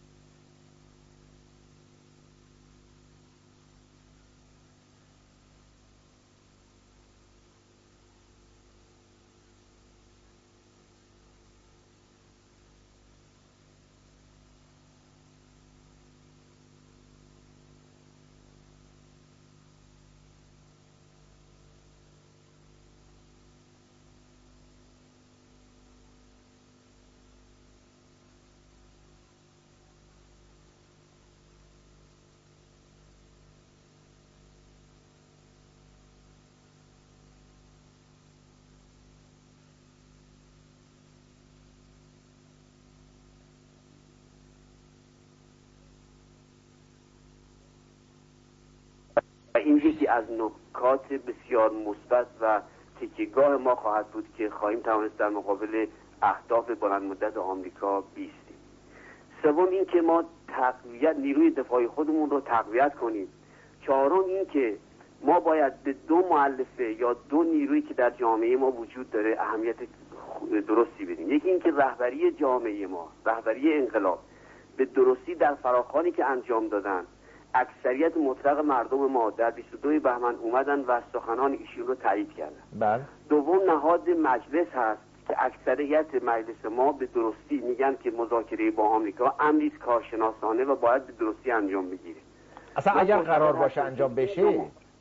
این یکی از نکات بسیار مثبت و تکیه‌گاه ما خواهد بود که خواهیم توانست در مقابل اهداف بلند مدت آمریکا بیستیم. سوم این که ما تقویت نیروی دفاعی خودمون رو تقویت کنیم. چهارم این که ما باید به دو مؤلفه یا دو نیرویی که در جامعه ما وجود داره اهمیت درستی بدیم. یکی این که رهبری جامعه ما، رهبری انقلاب به درستی در فراخوانی که انجام دادن، اکثریت مطلق مردم ما در بیست و دو بهمن اومدن و سخنان ایشون رو تایید کردن. بله. دوم نهاد مجلس هست که اکثریت مجلس ما به درستی میگن که مذاکره با آمریکا امری کارشناسانه و باید به درستی انجام بگیره. اصلا اگر قرار باشه انجام بشه،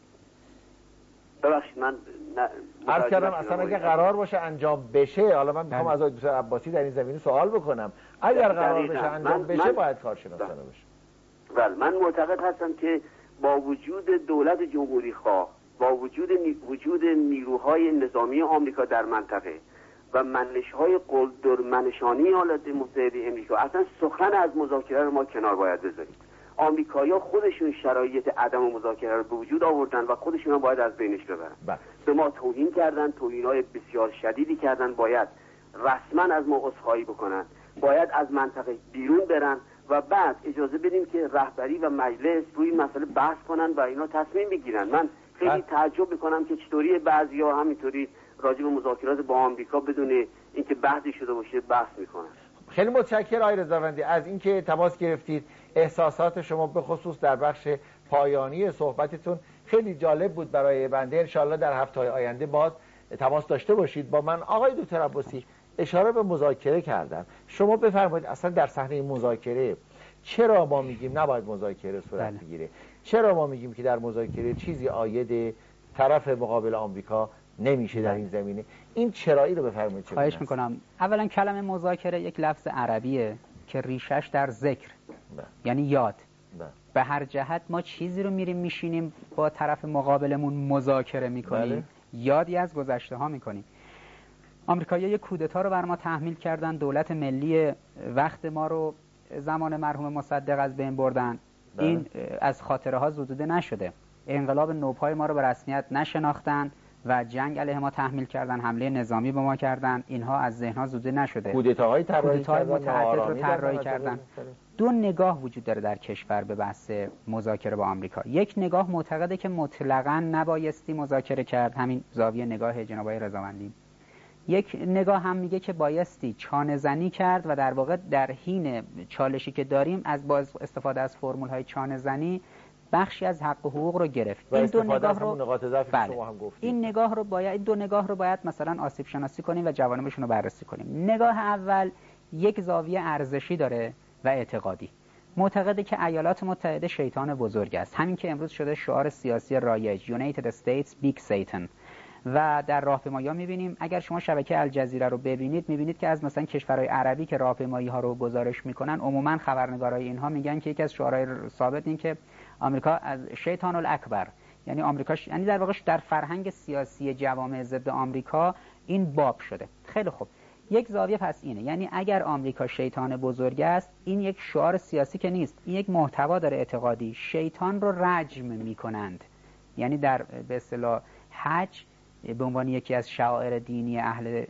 ببخشید من عرض کردم اصلا اگر قرار باشه انجام بشه، حالا من میخوام از آقای دکتر عباسی در این زمینه سوال بکنم، اگر قرار بشه انجام من بشه من باید کارشناسانه بشه. بله، من معتقد هستم که با وجود دولت جمهوری خواه، با وجود نی... وجود نیروهای نظامی آمریکا در منطقه و منش‌های قلدر منشانی ایالات متحده آمریکا، اصلا سخن از مذاکره رو ما کنار باید بذاریم. آمریکایی‌ها خودشون شرایط عدم مذاکره رو به وجود آوردن و خودشون هم باید از بینش ببرن. به ما توهین کردن، توهین‌های بسیار شدیدی کردن، باید رسما از ما عذرخواهی بکنن، باید از منطقه بیرون برن و بعد اجازه بدیم که رهبری و مجلس روی این مسئله بحث کنن و اینا تصمیم بگیرن. من خیلی تعجب میکنم که چطوری بعضیا همینطوری راجع به مذاکرات با آمریکا بدون اینکه بحثی شده باشه بحث میکنن. خیلی متشکرم آقای رضامندی از اینکه تماس گرفتید. احساسات شما به خصوص در بخش پایانی صحبتتون خیلی جالب بود برای بنده. ان شاءالله در هفته‌های آینده باز تماس داشته باشید با من. آقای دکتر عباسی اشاره به مذاکره کردن، شما بفرمایید اصلا در صحنه مذاکره چرا ما میگیم نباید مذاکره صورت بگیره؟ چرا ما میگیم که در مذاکره چیزی عاید طرف مقابل آمریکا نمیشه در این زمینه؟ این چرایی رو بفرمایید. خواهش میکنم. اولا کلمه مذاکره یک لفظ عربیه که ریشش در ذکر، یعنی یاد. به هر جهت ما چیزی رو میریم میشینیم با طرف مقابلمون مذاکره میکنیم، بله. یادی از گذشته ها میکنیم. آمریکایی‌ها یک کودتا رو بر ما تحمیل کردن، دولت ملی وقت ما رو زمان مرحوم مصدق از بین بردن، بله. این از خاطره ها زدوده نشده. انقلاب نوپای ما رو به رسمیت نشناختن و جنگ علیه ما تحمیل کردن، حمله نظامی به ما کردن، اینها از ذهن‌ها زوده نشده. کودتاهای طراحی کردن، متعدد رو طراحی کردن. دو نگاه وجود داره در کشور به بحث مذاکره با آمریکا. یک نگاه معتقده که مطلقاً نبایستی مذاکره کرد، همین زاویه نگاه جناب آقای رضاوندی. یک نگاه هم میگه که بایستی چانه زنی کرد و در واقع در حین چالشی که داریم از باز استفاده از فرمول‌های چانه زنی بخشی از حق و حقوق رو گرفت. این دو نگاه رو نقاط ضعف بله. شما هم گفتید. این نگاه رو باید این دو نگاه رو باید مثلا آسیب شناسی کنیم و جوانبشون رو بررسی کنیم. نگاه اول یک زاویه ارزشی داره و اعتقادی. معتقده که ایالات متحده شیطان بزرگ است، همین که امروز شده شعار سیاسی رایج United States Big Satan. و در راهپیمایی ها می‌بینیم، اگر شما شبکه الجزیره رو ببینید می‌بینید که از مثلا کشورهای عربی که راهپیمایی ها رو گزارش میکنن، عموما خبرنگارای اینها میگن که یکی از شعارهای ثابت این که آمریکا از شیطان الاکبر، یعنی آمریکا ش... یعنی در واقع در فرهنگ سیاسی جوامع ضد آمریکا این باب شده. خیلی خوب، یک زاویه پس اینه، یعنی اگر آمریکا شیطان بزرگ است، این یک شعار سیاسی که نیست، این یک محتوا داره اعتقادی. شیطان رو رجم میکنند، یعنی در به اصطلاح حج به عنوان یکی از شعائر دینی اهل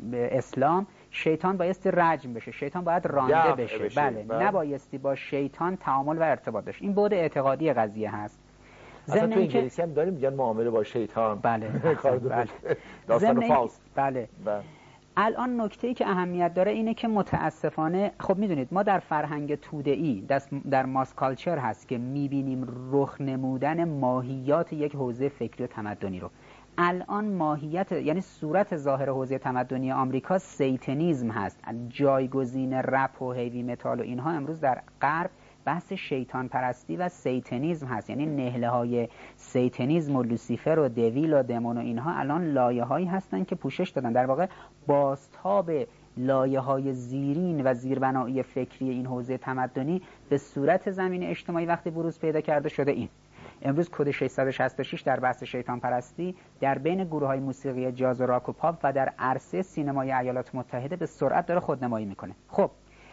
اسلام، شیطان بایستی رجم بشه، شیطان باید رانده بشه. بشه بله. بله نبایستی با شیطان تعامل و ارتباط داشت. این بعد اعتقادی قضیه هست. اصلا تو انگلیسی هم داریم میگن معامله با شیطان. بله بله داستان فاوست. بله. بله الان نکته‌ای که اهمیت داره اینه که متاسفانه خب میدونید ما در فرهنگ توده‌ای در ماس کالچر هست که میبینیم رخ نمودن ماهیات یک حوزه فکری و تمدنی رو. الان ماهیت یعنی صورت ظاهر حوزه تمدنی آمریکا سیتنیزم هست. جایگزین رپ و هیوی متال و اینها امروز در غرب بحث شیطان پرستی و سیتنیزم هست، یعنی نهله های سیتنیزم و لوسیفر و دویل و دمون و اینها الان لایه هایی هستن که پوشش دادن. در واقع بازتاب لایه های زیرین و زیربنایی فکری این حوزه تمدنی به صورت زمین اجتماعی وقتی بروز پیدا کرده شده. این امروز کد ششصد و شصت و شش در بحث شیطان پرستی در بین گروه های موسیقی جاز و راک و پاپ و در عرصه سینمای ایالات متحده به سرعت داره خودنمایی میکنه. خب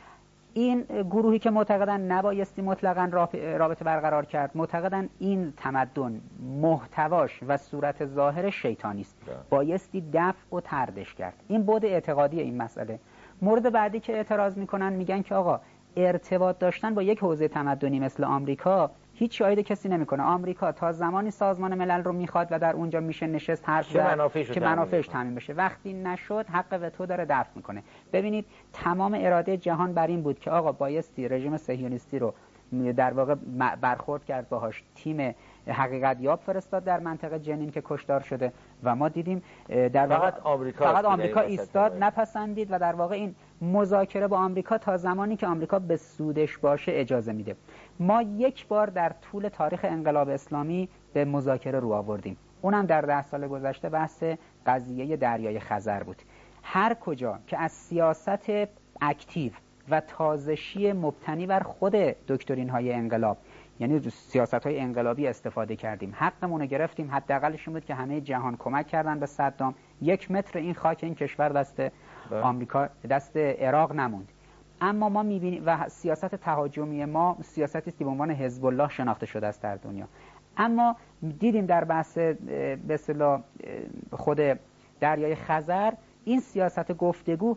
این گروهی که معتقدن نبایستی مطلقاً رابطه برقرار کرد، معتقدن این تمدن محتواش و صورت ظاهر شیطانی است، بایستی دفع و طردش کرد. این بعد اعتقادی این مسئله. مورد بعدی که اعتراض میکنن میگن که آقا ارتباط داشتن با یک حوزه تمدنی مثل آمریکا هیچ شاید کسی نمیکنه. آمریکا تا زمانی سازمان ملل رو میخواد و در اونجا میشه نشست حرف زد که منافعش تامین بشه، وقتی نشد حق وتو داره دفع میکنه. ببینید تمام اراده جهان بر این بود که آقا بایستی رژیم صهیونیستی رو در واقع برخورد کرد باهاش، تیم حقیقت یاب فرستاد در منطقه جنین که کشتار شده و ما دیدیم در واقع فقط آمریکا فقط آمریکا ایستاد، نپسندید و در واقع این مذاکره با آمریکا تا زمانی که آمریکا به سودش باشه اجازه میده. ما یک بار در طول تاریخ انقلاب اسلامی به مذاکره رو آوردیم، اونم در ده سال گذشته بحث قضیه دریای خزر بود. هر کجا که از سیاست اکتیو و تازشی مبتنی بر خود دکترین های انقلاب، یعنی سیاست های انقلابی استفاده کردیم، حقمون رو گرفتیم. حداقلش این بود که همه جهان کمک کردن به صدام. یک متر این خاک این کشور دست آمریکا، دست عراق نموند. اما ما می‌بینیم و سیاست تهاجمی ما سیاستی است که به عنوان حزب الله شناخته شده است در دنیا. اما دیدیم در بحث به اصطلاح خود دریای خزر این سیاست گفتگو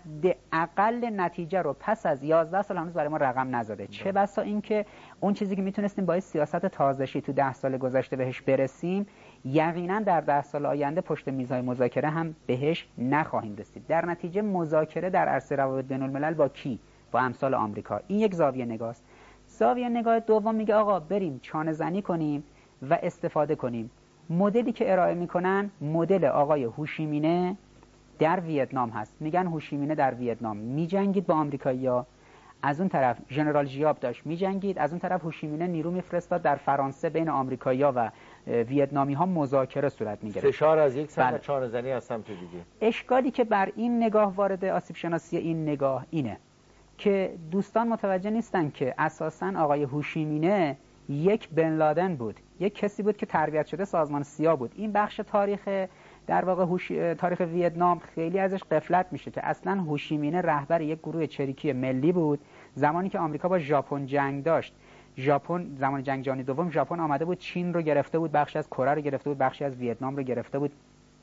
حداقل نتیجه رو پس از یازده سال هنوز برای ما رقم نزده. چه بسا این که اون چیزی که میتونستیم با سیاست تازشی تو ده سال گذشته بهش برسیم، یقینا در ده سال آینده پشت میزهای مذاکره هم بهش نخواهیم رسید. در نتیجه مذاکره در عرصه روابط بین الملل با کی؟ با امثال آمریکا. این یک زاویه نگاه است. زاویه نگاه دوم میگه آقا بریم چانه زنی کنیم و استفاده کنیم. مدلی که ارائه میکنن مدل آقای هوشیمینه در ویتنام هست. میگن هوشیمینه در ویتنام میجنگید با آمریکایی‌ها، از اون طرف ژنرال ژیاب داشت میجنگید، از اون طرف هوشیمینه نیرو میفرستاد در فرانسه بین آمریکایی‌ها و ویتنامی‌ها مذاکره صورت میگرفت. فشار از یک سمت و چانه‌زنی از سمت دیگه. اشکالی که بر این نگاه وارد آسیب شناسی این نگاه اینه که دوستان متوجه نیستن که اساساً آقای هوشیمینه یک بن لادن بود، یک کسی بود که تربیت شده سازمان سیا بود. این بخش تاریخ در واقع هوش... تاریخ ویتنام خیلی ازش غفلت میشه که اصلا هوشیمینه رهبر یک گروه چریکی ملی بود. زمانی که آمریکا با ژاپن جنگ داشت، ژاپن زمان جنگ جهانی دوم ژاپن آمده بود چین رو گرفته بود، بخشی از کره رو گرفته بود، بخشی از ویتنام رو گرفته بود.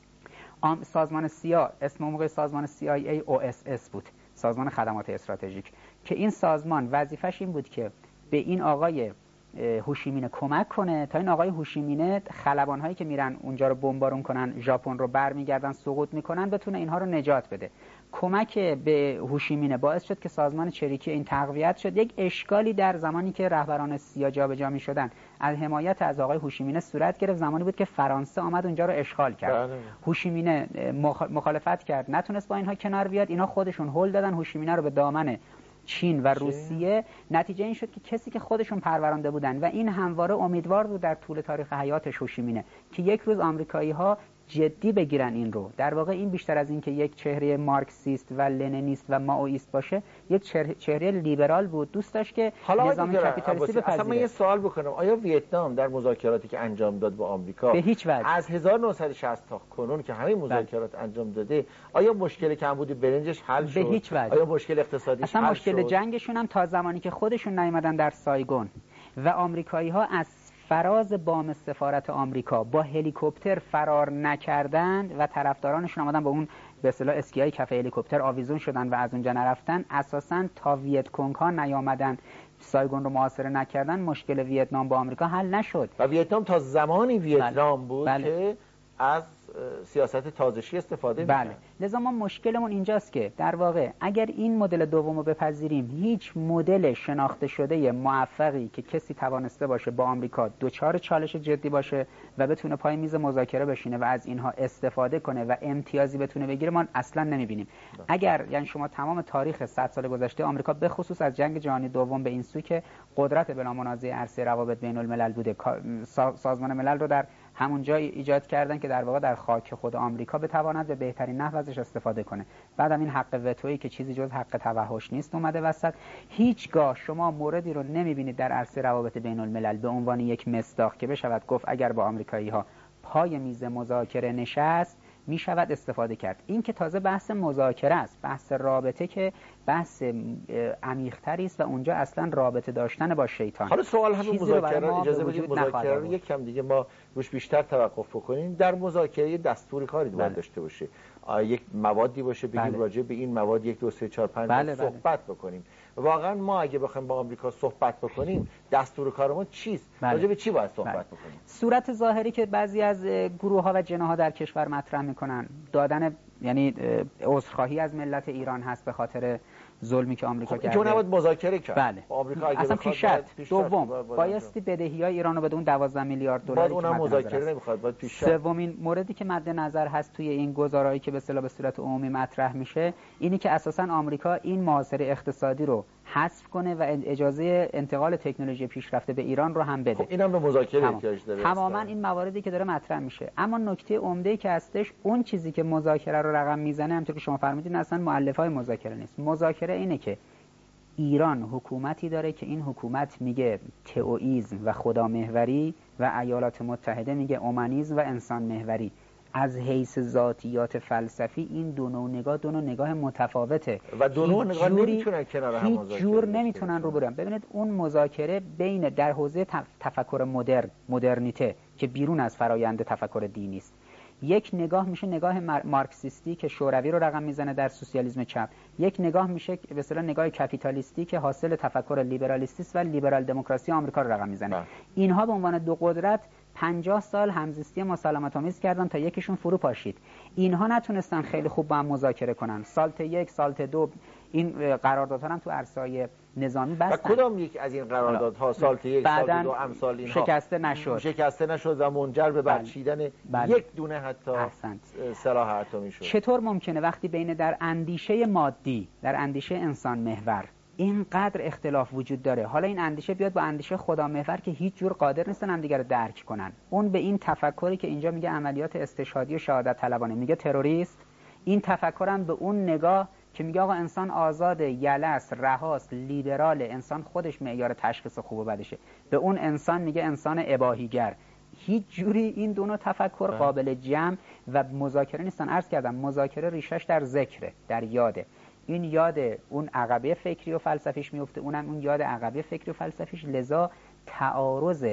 آم... سازمان سیا اسم موقع سازمان سی آی ای او اس اس بود، سازمان خدمات استراتژیک، که این سازمان وظیفش این بود که به این آقای هوشیمینه کمک کنه تا این آقای هوشیمینه خلبان‌هایی که میرن اونجا رو بمبارون کنن، ژاپن رو برمیگردن سقوط میکنن، بتونه اینها رو نجات بده. کمک به هوشیمینه باعث شد که سازمان چریکی این تقویت شد. یک اشکالی در زمانی که رهبران سیا جابجا میشدن از حمایت از آقای هوشیمینه صورت گرفت، زمانی بود که فرانسه آمد اونجا رو اشغال کرد. هوشیمینه مخالفت کرد، نتونست با اینها کنار بیاد، اینا خودشون هل دادن هوشیمینه رو به دامن چین و روسیه. نتیجه این شد که کسی که خودشون پرورانده بودن و این همواره امیدوار بود در طول تاریخ حیاتش هوشیمینه که یک روز آمریکایی ها جدی بگیرن این رو. در واقع این بیشتر از این که یک چهره مارکسیست و لنینیست و مائویست باشه، یک چهره لیبرال بود، دوست داشت که نظام کپیتالیستی بپذیره. اصلا من یه سوال بکنم، آیا ویتنام در مذاکراتی که انجام داد با آمریکا به هیچ وجه از هزار و نهصد و شصت تا کنون که همه مذاکرات بل. انجام داده، آیا مشکل کمبود برنجش حل شد؟ به هیچ وجه. آیا مشکل اقتصادیش اصلا حل مشکل شد؟ جنگشون هم تا زمانی که خودشون نیومدن در سایگون و آمریکایی ها از فراز بام سفارت آمریکا با هلیکوپتر فرار نکردند و طرفدارانشون آمدن با اون به اصطلاح اسکیای کف هلیکوپتر آویزون شدن و از اونجا نرفتن، اساساً تا ویت کنگ ها نیامدن سایگون رو محاصره نکردن، مشکل ویتنام با آمریکا حل نشد. و ویتنام تا زمانی ویتنام بله. بود بله. که از سیاست تازشی استفاده می‌کنه. بله. لذا ما مشکلمون اینجاست که در واقع اگر این مدل دوم رو بپذیریم، هیچ مدل شناخته شده موفقی که کسی توانسته باشه با آمریکا دوچار چالش جدی باشه و بتونه پای میز مذاکره بشینه و از اینها استفاده کنه و امتیازی بتونه بگیره ما اصلا نمیبینیم. اگر یعنی شما تمام تاریخ صد سال گذشته آمریکا به خصوص از جنگ جهانی دوم به این سو که قدرت بلا منازع عرصه روابط بین الملل بوده، سازمان ملل رو در همون جای ایجاد کردن که در واقع در خاک خود آمریکا بتواند به بهترین نحو ازش استفاده کنه. بعدم این حق وتویی که چیزی جز حق توحش نیست اومده وسط. هیچگاه شما موردی رو نمیبینید در عرصه روابط بین الملل به عنوان یک مصداق که بشود گفت اگر با آمریکایی ها پای میز مذاکره نشست می شود استفاده کرد. این که تازه بحث مذاکره است، بحث رابطه که بحث عمیق‌تری است و اونجا اصلا رابطه داشتن با شیطان. حالا سوال همین مذاکره، اجازه بدید مذاکره رو یک کم دیگه ما روش بیشتر توقف بکنیم. در مذاکره دستور کاری باید داشته باشه، یک موادی باشه بگیم بله. راجع به این مواد یک دو سه چهار پنج بله صحبت بله. بکنیم. واقعا ما اگه بخوایم با آمریکا صحبت بکنیم دستور کار ما چیست؟ بله. راجع به چی باید صحبت بله. بکنیم؟ صورت ظاهری که بعضی از گروه‌ها و جناح‌ها در کشور مطرح میکنن دادن یعنی عذرخواهی از ملت ایران هست به خاطر ظلمی که آمریکا خب کرده. چون نباید مذاکره کرد. بله. آمریکا اگه اصلا پیشرفت دوم بایستی بدهی‌های ایران رو به اون دوازده میلیارد دلاری که اونم مذاکره نمیخواد، باید پیشرفت. سومین موردی که مد نظر هست توی این گزارهایی که به اصطلاح به صورت عمومی مطرح میشه اینی که اساساً آمریکا این محاصره اقتصادی رو حذف کنه و اجازه انتقال تکنولوژی پیشرفته به ایران رو هم بده. خب اینم به مذاکره احتیاج داره. تماما این مواردی که داره مطرح میشه، اما نکته عمده‌ای که هستش اون چیزی که مذاکره رو رقم میزنه همونطور که شما فرمودین اصلا مؤلفه‌های مذاکره نیست. مذاکره اینه که ایران حکومتی داره که این حکومت میگه تئوئیسم و خدامحوری و ایالات متحده میگه اومانیسم و انسان محوری. از حیث ذاتیات فلسفی این دو نوع نگاه دو نوع نگاه متفاوته و دو نوع نگاه نمیتونن کنار هم مذاکره هیچ جور نمیتونن رو برن. ببینید اون مذاکره بین در حوزه تفکر مدرن مدرنیته که بیرون از فرایند تفکر دینی است، یک نگاه میشه نگاه مارکسیستی که شوروی رو رقم میزنه در سوسیالیسم چپ، یک نگاه میشه به اصطلاح نگاه کپیتالیستی که حاصل تفکر لیبرالیستی است و لیبرال دموکراسی آمریکا رو رقم میزنه. اینها به عنوان دو قدرت پنجاه سال همزیستی مسالمت آمیز کردن تا یکیشون فرو پاشید. اینها نتونستن خیلی خوب با هم مذاکره کنن. سالت یک سالت دو این قراردادها هم تو عرصه‌های نظامی بستن. و کدام یک از این قراردادها سالت یک سالت دو امثال اینها شکسته نشد شکسته نشد و منجر به برچیدن یک دونه حتی سلاح اتمی شد. چطور ممکنه وقتی بین در اندیشه مادی در اندیشه انسان محور اینقدر اختلاف وجود داره، حالا این اندیشه بیاد با اندیشه خدا محور که هیچ جور قادر نیستن هم دیگه رو درک کنن، اون به این تفکری که اینجا میگه عملیات استشهادی و شهادت طلبانه میگه تروریست، این تفکرم به اون نگاه که میگه آقا انسان آزاده، یلس، رهاست، لیبرال، انسان خودش معیار تشخیص خوب و بدشه. به اون انسان میگه انسان اباحیگر. هیچ جوری این دو نوع تفکر قابل جمع و مذاکره نیستن. عرض کردم مذاکره ریشش در ذکره، در یاده. این یاد اون عقبه فکری و فلسفیش میفته، اونم اون یاد عقبه فکری و فلسفیش. لذا تعارض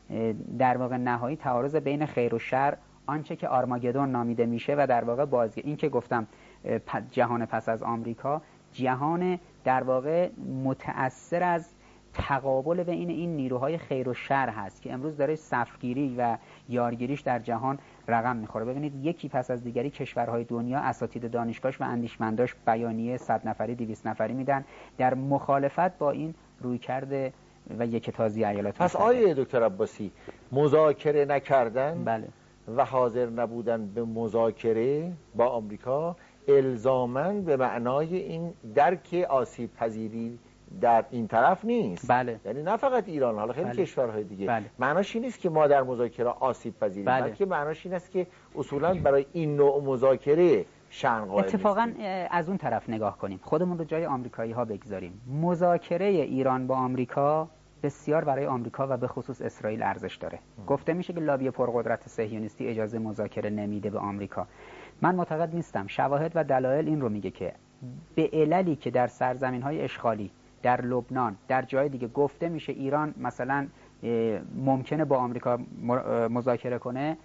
در واقع نهایی، تعارض بین خیر و شر، آنچه که آرماگدون نامیده میشه و در واقع بازی، این که گفتم جهان پس از آمریکا، جهان در واقع متأثر از تقابل بین این نیروهای خیر و شر هست که امروز داره صفگیری و یارگیریش در جهان رقم میخوره. ببینید یکی پس از دیگری کشورهای دنیا اساتید دانشگاهش و اندیشمنداش بیانیه صد نفری دویست نفری میدن در مخالفت با این رویکرد و یکتازی ایالات متحده. پس آیه دکتر عباسی، مذاکره نکردن بله. و حاضر نبودن به مذاکره با آمریکا الزاماً به معنای این درک آسیب پذیری در این طرف نیست. بله. یعنی نه فقط ایران، حالا خیلی بله. کشورهای دیگه. بله. معناش این نیست که ما در مذاکره آسیب پذیریم، بله. بلکه معناش این است که اصولاً برای این نوع مذاکره شأن قائل اتفاقاً نیستیم. از اون طرف نگاه کنیم، خودمون رو جای آمریکایی ها بگذاریم. مذاکره ایران با آمریکا بسیار برای آمریکا و به خصوص اسرائیل ارزش داره. ام. گفته میشه که لابی پرقدرت صهیونیستی اجازه مذاکره نمیده به آمریکا. من معتقد نیستم. شواهد و دلایل این رو میگه که به عللی که در سرزمین‌های اشغالی، در لبنان، در جای دیگه گفته میشه ایران مثلا ممکنه با آمریکا مذاکره کنه،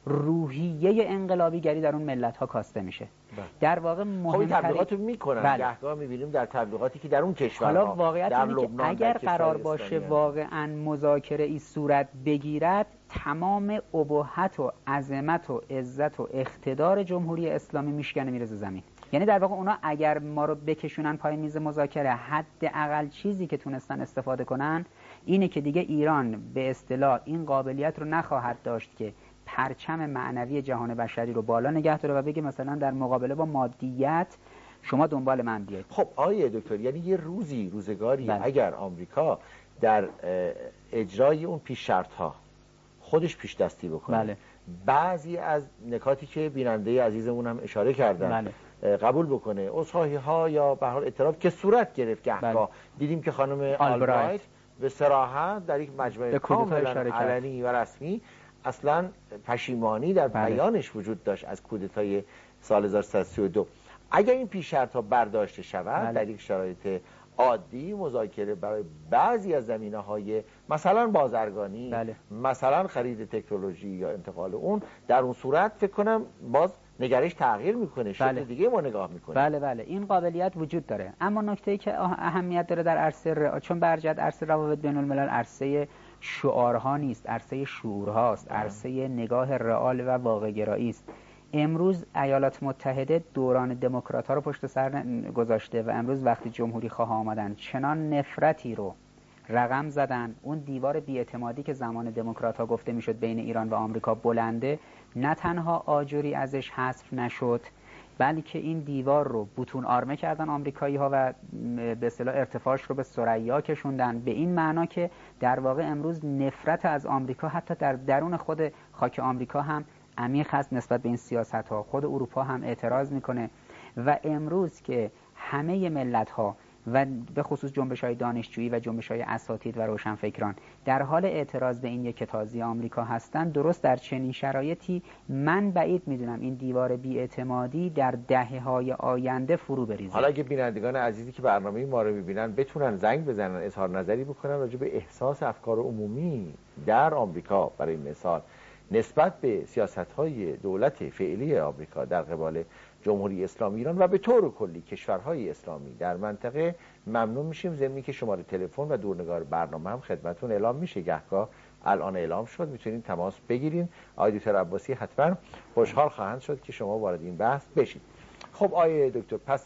روحیه انقلابیگری در اون ملت‌ها کاسته میشه. بله. در واقع مهمترین خب تبلیغاتو میکنن. بله. گهگاه میبینیم در تبلیغاتی که در اون کشورها، حالا واقعیت اینه که اگر قرار باشه واقعا مذاکره ای صورت بگیرد، تمام ابهت و عظمت و عزت و اقتدار جمهوری اسلامی میشکنه میرزه زمین. یعنی در واقع اونا اگر ما رو بکشونن پای میز مذاکره، حداقل چیزی که تونستن استفاده کنن اینه که دیگه ایران به اصطلاح این قابلیت رو نخواهد داشت که پرچم معنوی جهان بشری رو بالا نگه داره و بگه مثلا در مقابله با مادیت شما دنبال من بیاید. خب آیه دکتر، یعنی یه روزی روزگاری بله. اگر آمریکا در اجرای اون پیش شرط ها خودش پیش دستی بکنه، بله. بعضی از نکاتی که بیننده عزیزمون هم اشاره کردن بله. قبول بکنه، عذرخواهی ها یا به هر حال اعتراف که صورت گرفت گهگاه، بله. دیدیم که خانم آلبرایت به صراحت در یک مجمع کاملا علنی و رسمی اصلا پشیمانی در بله. بیانش وجود داشت از کودتای سال هزار و سیصد و سی و دو. اگر این پیش شرط ها برداشته شود بله. در یک شرایط عادی، مذاکره برای بعضی از زمینه‌های مثلا بازرگانی، بله. مثلا خرید تکنولوژی یا انتقال اون، در اون صورت فکر کنم باز نگرش تغییر میکنه، شکل بله. دیگه ما نگاه میکنه. بله بله این قابلیت وجود داره. اما نکته‌ای که اهمیت داره در عرصه ر... چون برجت عرصه روابط بین الملل عرصه شعارها نیست، عرصه شعورهاست، عرصه نگاه رئال و واقع‌گرایی است. امروز ایالات متحده دوران دموکرات‌ها رو پشت سر گذاشته و امروز وقتی جمهوری خواه آمدن چنان نفرتی رو رقم زدن، اون دیوار بی‌اعتمادی که زمان دموکرات‌ها گفته میشد بین ایران و آمریکا بلنده، نه تنها آجری ازش حذف نشد، بلکه این دیوار رو بوتون آرمه کردن آمریکایی‌ها و به اصطلاح ارتفاعش رو به ثریا کشوندن، به این معنا که در واقع امروز نفرت از آمریکا حتی در درون خود خاک آمریکا هم عمیق هست نسبت به این سیاست‌ها. خود اروپا هم اعتراض میکنه و امروز که همه ملت‌ها و به خصوص جنبش‌های دانشجویی و جنبش‌های اساتید و روشنفکران در حال اعتراض به این یکتازی آمریکا هستند، درست در چنین شرایطی من بعید میدونم این دیوار بی‌اعتمادی در دهه‌های آینده فرو بریزه. حالا اگه بینندگان عزیزی که برنامه ما رو می‌بینن بتونن زنگ بزنن، اظهار نظری بکنن راجع به احساس افکار عمومی در آمریکا برای مثال نسبت به سیاست‌های دولت فعلی آمریکا در قبال جمهوری اسلامی ایران و به طور کلی کشورهای اسلامی در منطقه، ممنون میشیم. ضمن که شماره تلفن و دورنگار برنامه هم خدمتتون اعلام میشه، گهگاه الان اعلام شد، میتونید تماس بگیرین. آقای دکتر عباسی حتما خوشحال خواهند شد که شما وارد این بحث بشید. خب آقای دکتر، پس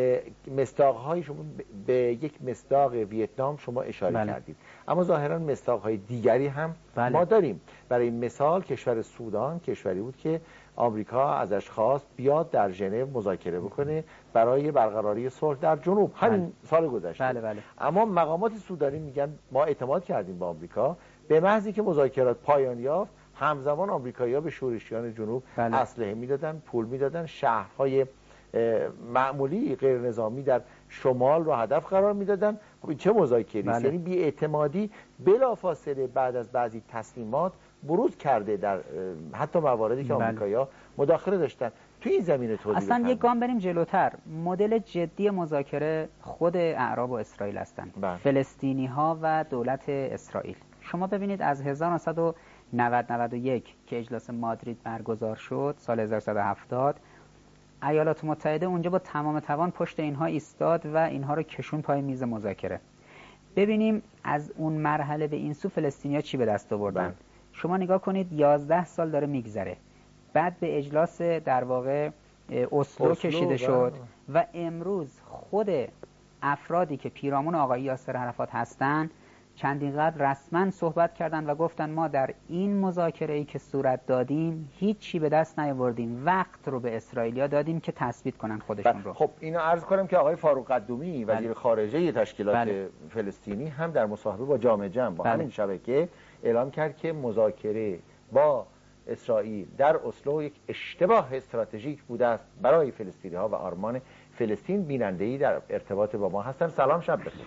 مصداق‌های شما به یک مصداق ویتنام شما اشاره بله. کردید، اما ظاهراً مصداق‌های دیگری هم بله. ما داریم. برای مثال کشور سودان کشوری بود که آمریکا ازش خواست بیاد در ژنو مذاکره بکنه برای برقراری صلح در جنوب، همین بله. سال گذشته. بله بله. اما مقامات سودانی میگن ما اعتماد کردیم به آمریکا، به محض اینکه مذاکرات پایان یافت همزمان آمریکایی‌ها به شورشیان جنوب بله. اسلحه میدادن، پول میدادن، شهرهای معمولی غیر نظامی در شمال رو هدف قرار میدادن. خب چه مذاکره است؟ یعنی بی‌اعتمادی بلافاصله بعد از بعضی تسلیمات بروز کرده در حتی مواردی که آمریکایی‌ها مداخله داشتن. تو این زمینه توضیح اصلا بفرمایید. یک گام بریم جلوتر، مدل جدی مذاکره خود اعراب و اسرائیل هستند، فلسطینی ها و دولت اسرائیل. شما ببینید از هزار و نهصد و نود نود و یک که اجلاس مادرید برگزار شد سال هزار و سیصد و هفتاد، ایالات متحده اونجا با تمام توان پشت اینها ایستاد و اینها رو کشون پای میز مذاکره. ببینیم از اون مرحله به این سو فلسطینی‌ها چی به دست آوردن. شما نگاه کنید یازده سال داره میگذره، بعد به اجلاس در واقع اسلو کشیده شد و امروز خود افرادی که پیرامون آقای یاسر عرفات هستن چندین قدر رسما صحبت کردن و گفتن ما در این مذاکره‌ای که صورت دادیم هیچی به دست نیاوردیم، وقت رو به اسرائیلیا دادیم که تثبیت کنن خودشون رو. خب اینو عرض کنم که آقای فاروق قدومی وزیر خارجه تشکیلات بله. فلسطینی هم در مصاحبه با جامعه جمع با بله. همین شبکه اعلام کرد که مذاکره با اسرائیل در اسلو یک اشتباه استراتژیک بوده است برای فلسطینی‌ها و آرمان فلسطین. بیننده‌ای در ارتباط با ما هستن. سلام، شب بخیر.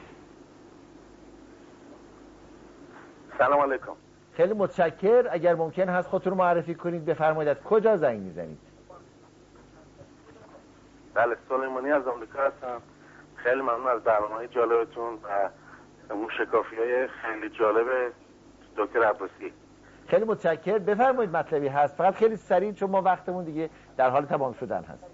سلام علیکم. خیلی متشکر. اگر ممکن هست خودتون رو معرفی کنید، بفرمایید از کجا زنگ میزنید؟ بله، سلیمانی از آمریکا هستم. خیلی ممنون از برنامه‌های جالبتون و موشکافی‌های خیلی جالب دکتر عباسی. خیلی متشکر. بفرمایید مطلبی هست، فقط خیلی سریع چون ما وقتمون دیگه در حال تمام شدن هست.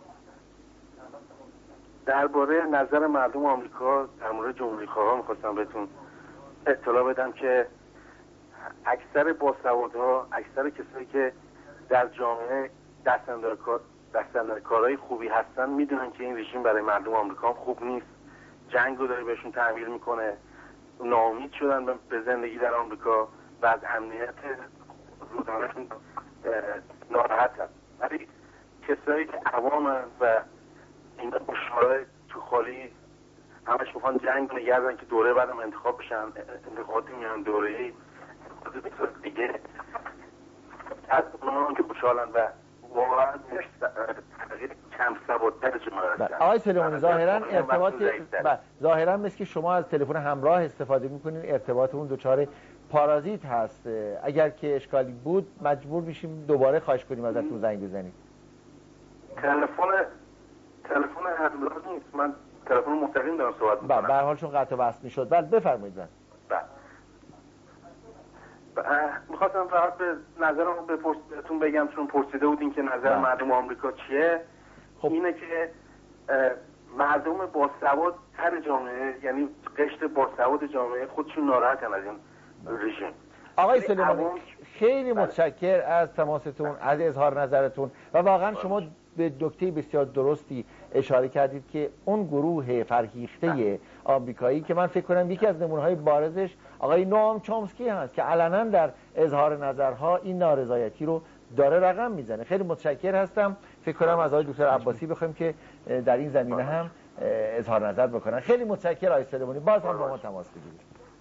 درباره نظر مردم آمریکا در مورد جمهوری‌خواها می‌خواستم بهتون اطلاع بدم که اکثر باسوادها، اکثر کسایی که در جامعه دستاندرکار دستاندرکارای خوبی هستن میدونن که این رژیم برای مردم آمریکا خوب نیست. جنگ رو داره بهشون تحمیل میکنه، ناامید شدن به زندگی در آمریکا و از امنیت روزانه‌شون ناراحتن. ولی کسایی که عوامن و این اشاره تو خالی همش میخوان جنگ نگردن که دوره بعدم انتخاب بشن، انتخاباتی میان دوره‌ای دیگه از اونها که خوشحالن و واقعا کم سوادتر جمعه هستن. آقای سلیمانی ظاهرا ارتباط ظاهرا مثل که شما از تلفن همراه استفاده میکنین، ارتباط اون دوچار پارازیت هست. اگر که اشکالی بود مجبور میشیم دوباره خواهش کنیم ازتون زنگ بزنید. تلفن تلفن همراه نیست، من تلفن مستقیم دارم صحبت میکنم. به هر حال چون قطع و وصل میشد. بعد بفرمایید. بله میخواستم فقط به نظرم بهتون بگم چون پرسیده بودین که نظر مردم آمریکا چیه. خب اینه که مردم باسواد تر جامعه، یعنی قشر باسواد جامعه خودشون ناراحتن از این رژیم. آقای سلیمانی خیلی متشکر از تماستون، از اظهار نظرتون و واقعا شما به نکته بسیار درستی اشاره کردید که اون گروه فرهیخته آمریکایی که من فکر کنم یکی از نمونه‌های بارزش آقای نوام چامسکی هست که علنا در اظهار نظرها این نارضایتی رو داره رقم میزنه. خیلی متشکر هستم. فکر کنم از آقای دکتر عباسی بخوایم که در این زمینه هم اظهار نظر بکنن. خیلی متشکر آقای سلیمانی، باز هم با ما تماس بگیرید.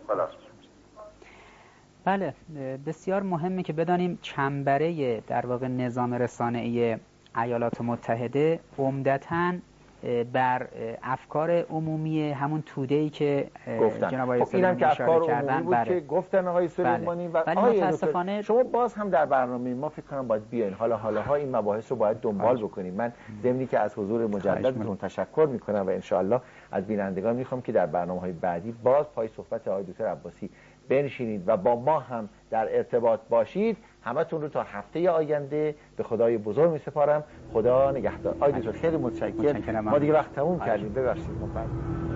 بله، بسیار مهمه که بدانیم چنبره در واقع نظام رسانه‌ای ایالات متحده عمدتاً بر افکار عمومی همون توده‌ای که جناب آقای سلیمانی اشاره کردن بود که گفتن آقای سلیمانی و آقای متاسفانه شما باز هم در برنامه ما فکر کنم باید بیاین حالا حالاها این مباحث رو باید دنبال بکنیم. من ضمنی که از حضور مجددتون تشکر میکنم و انشاءالله از بینندگان میخوام که در برنامه‌های بعدی باز پای صحبت آقای دکتر عباسی بنشینید و با ما هم در ارتباط باشید. همتون رو تا هفته آینده به خدای بزرگ میسپارم. خدا نگهدار. آقای دکتر خیلی متشکرم. ما دیگه وقت تموم کردیم، ببخشید.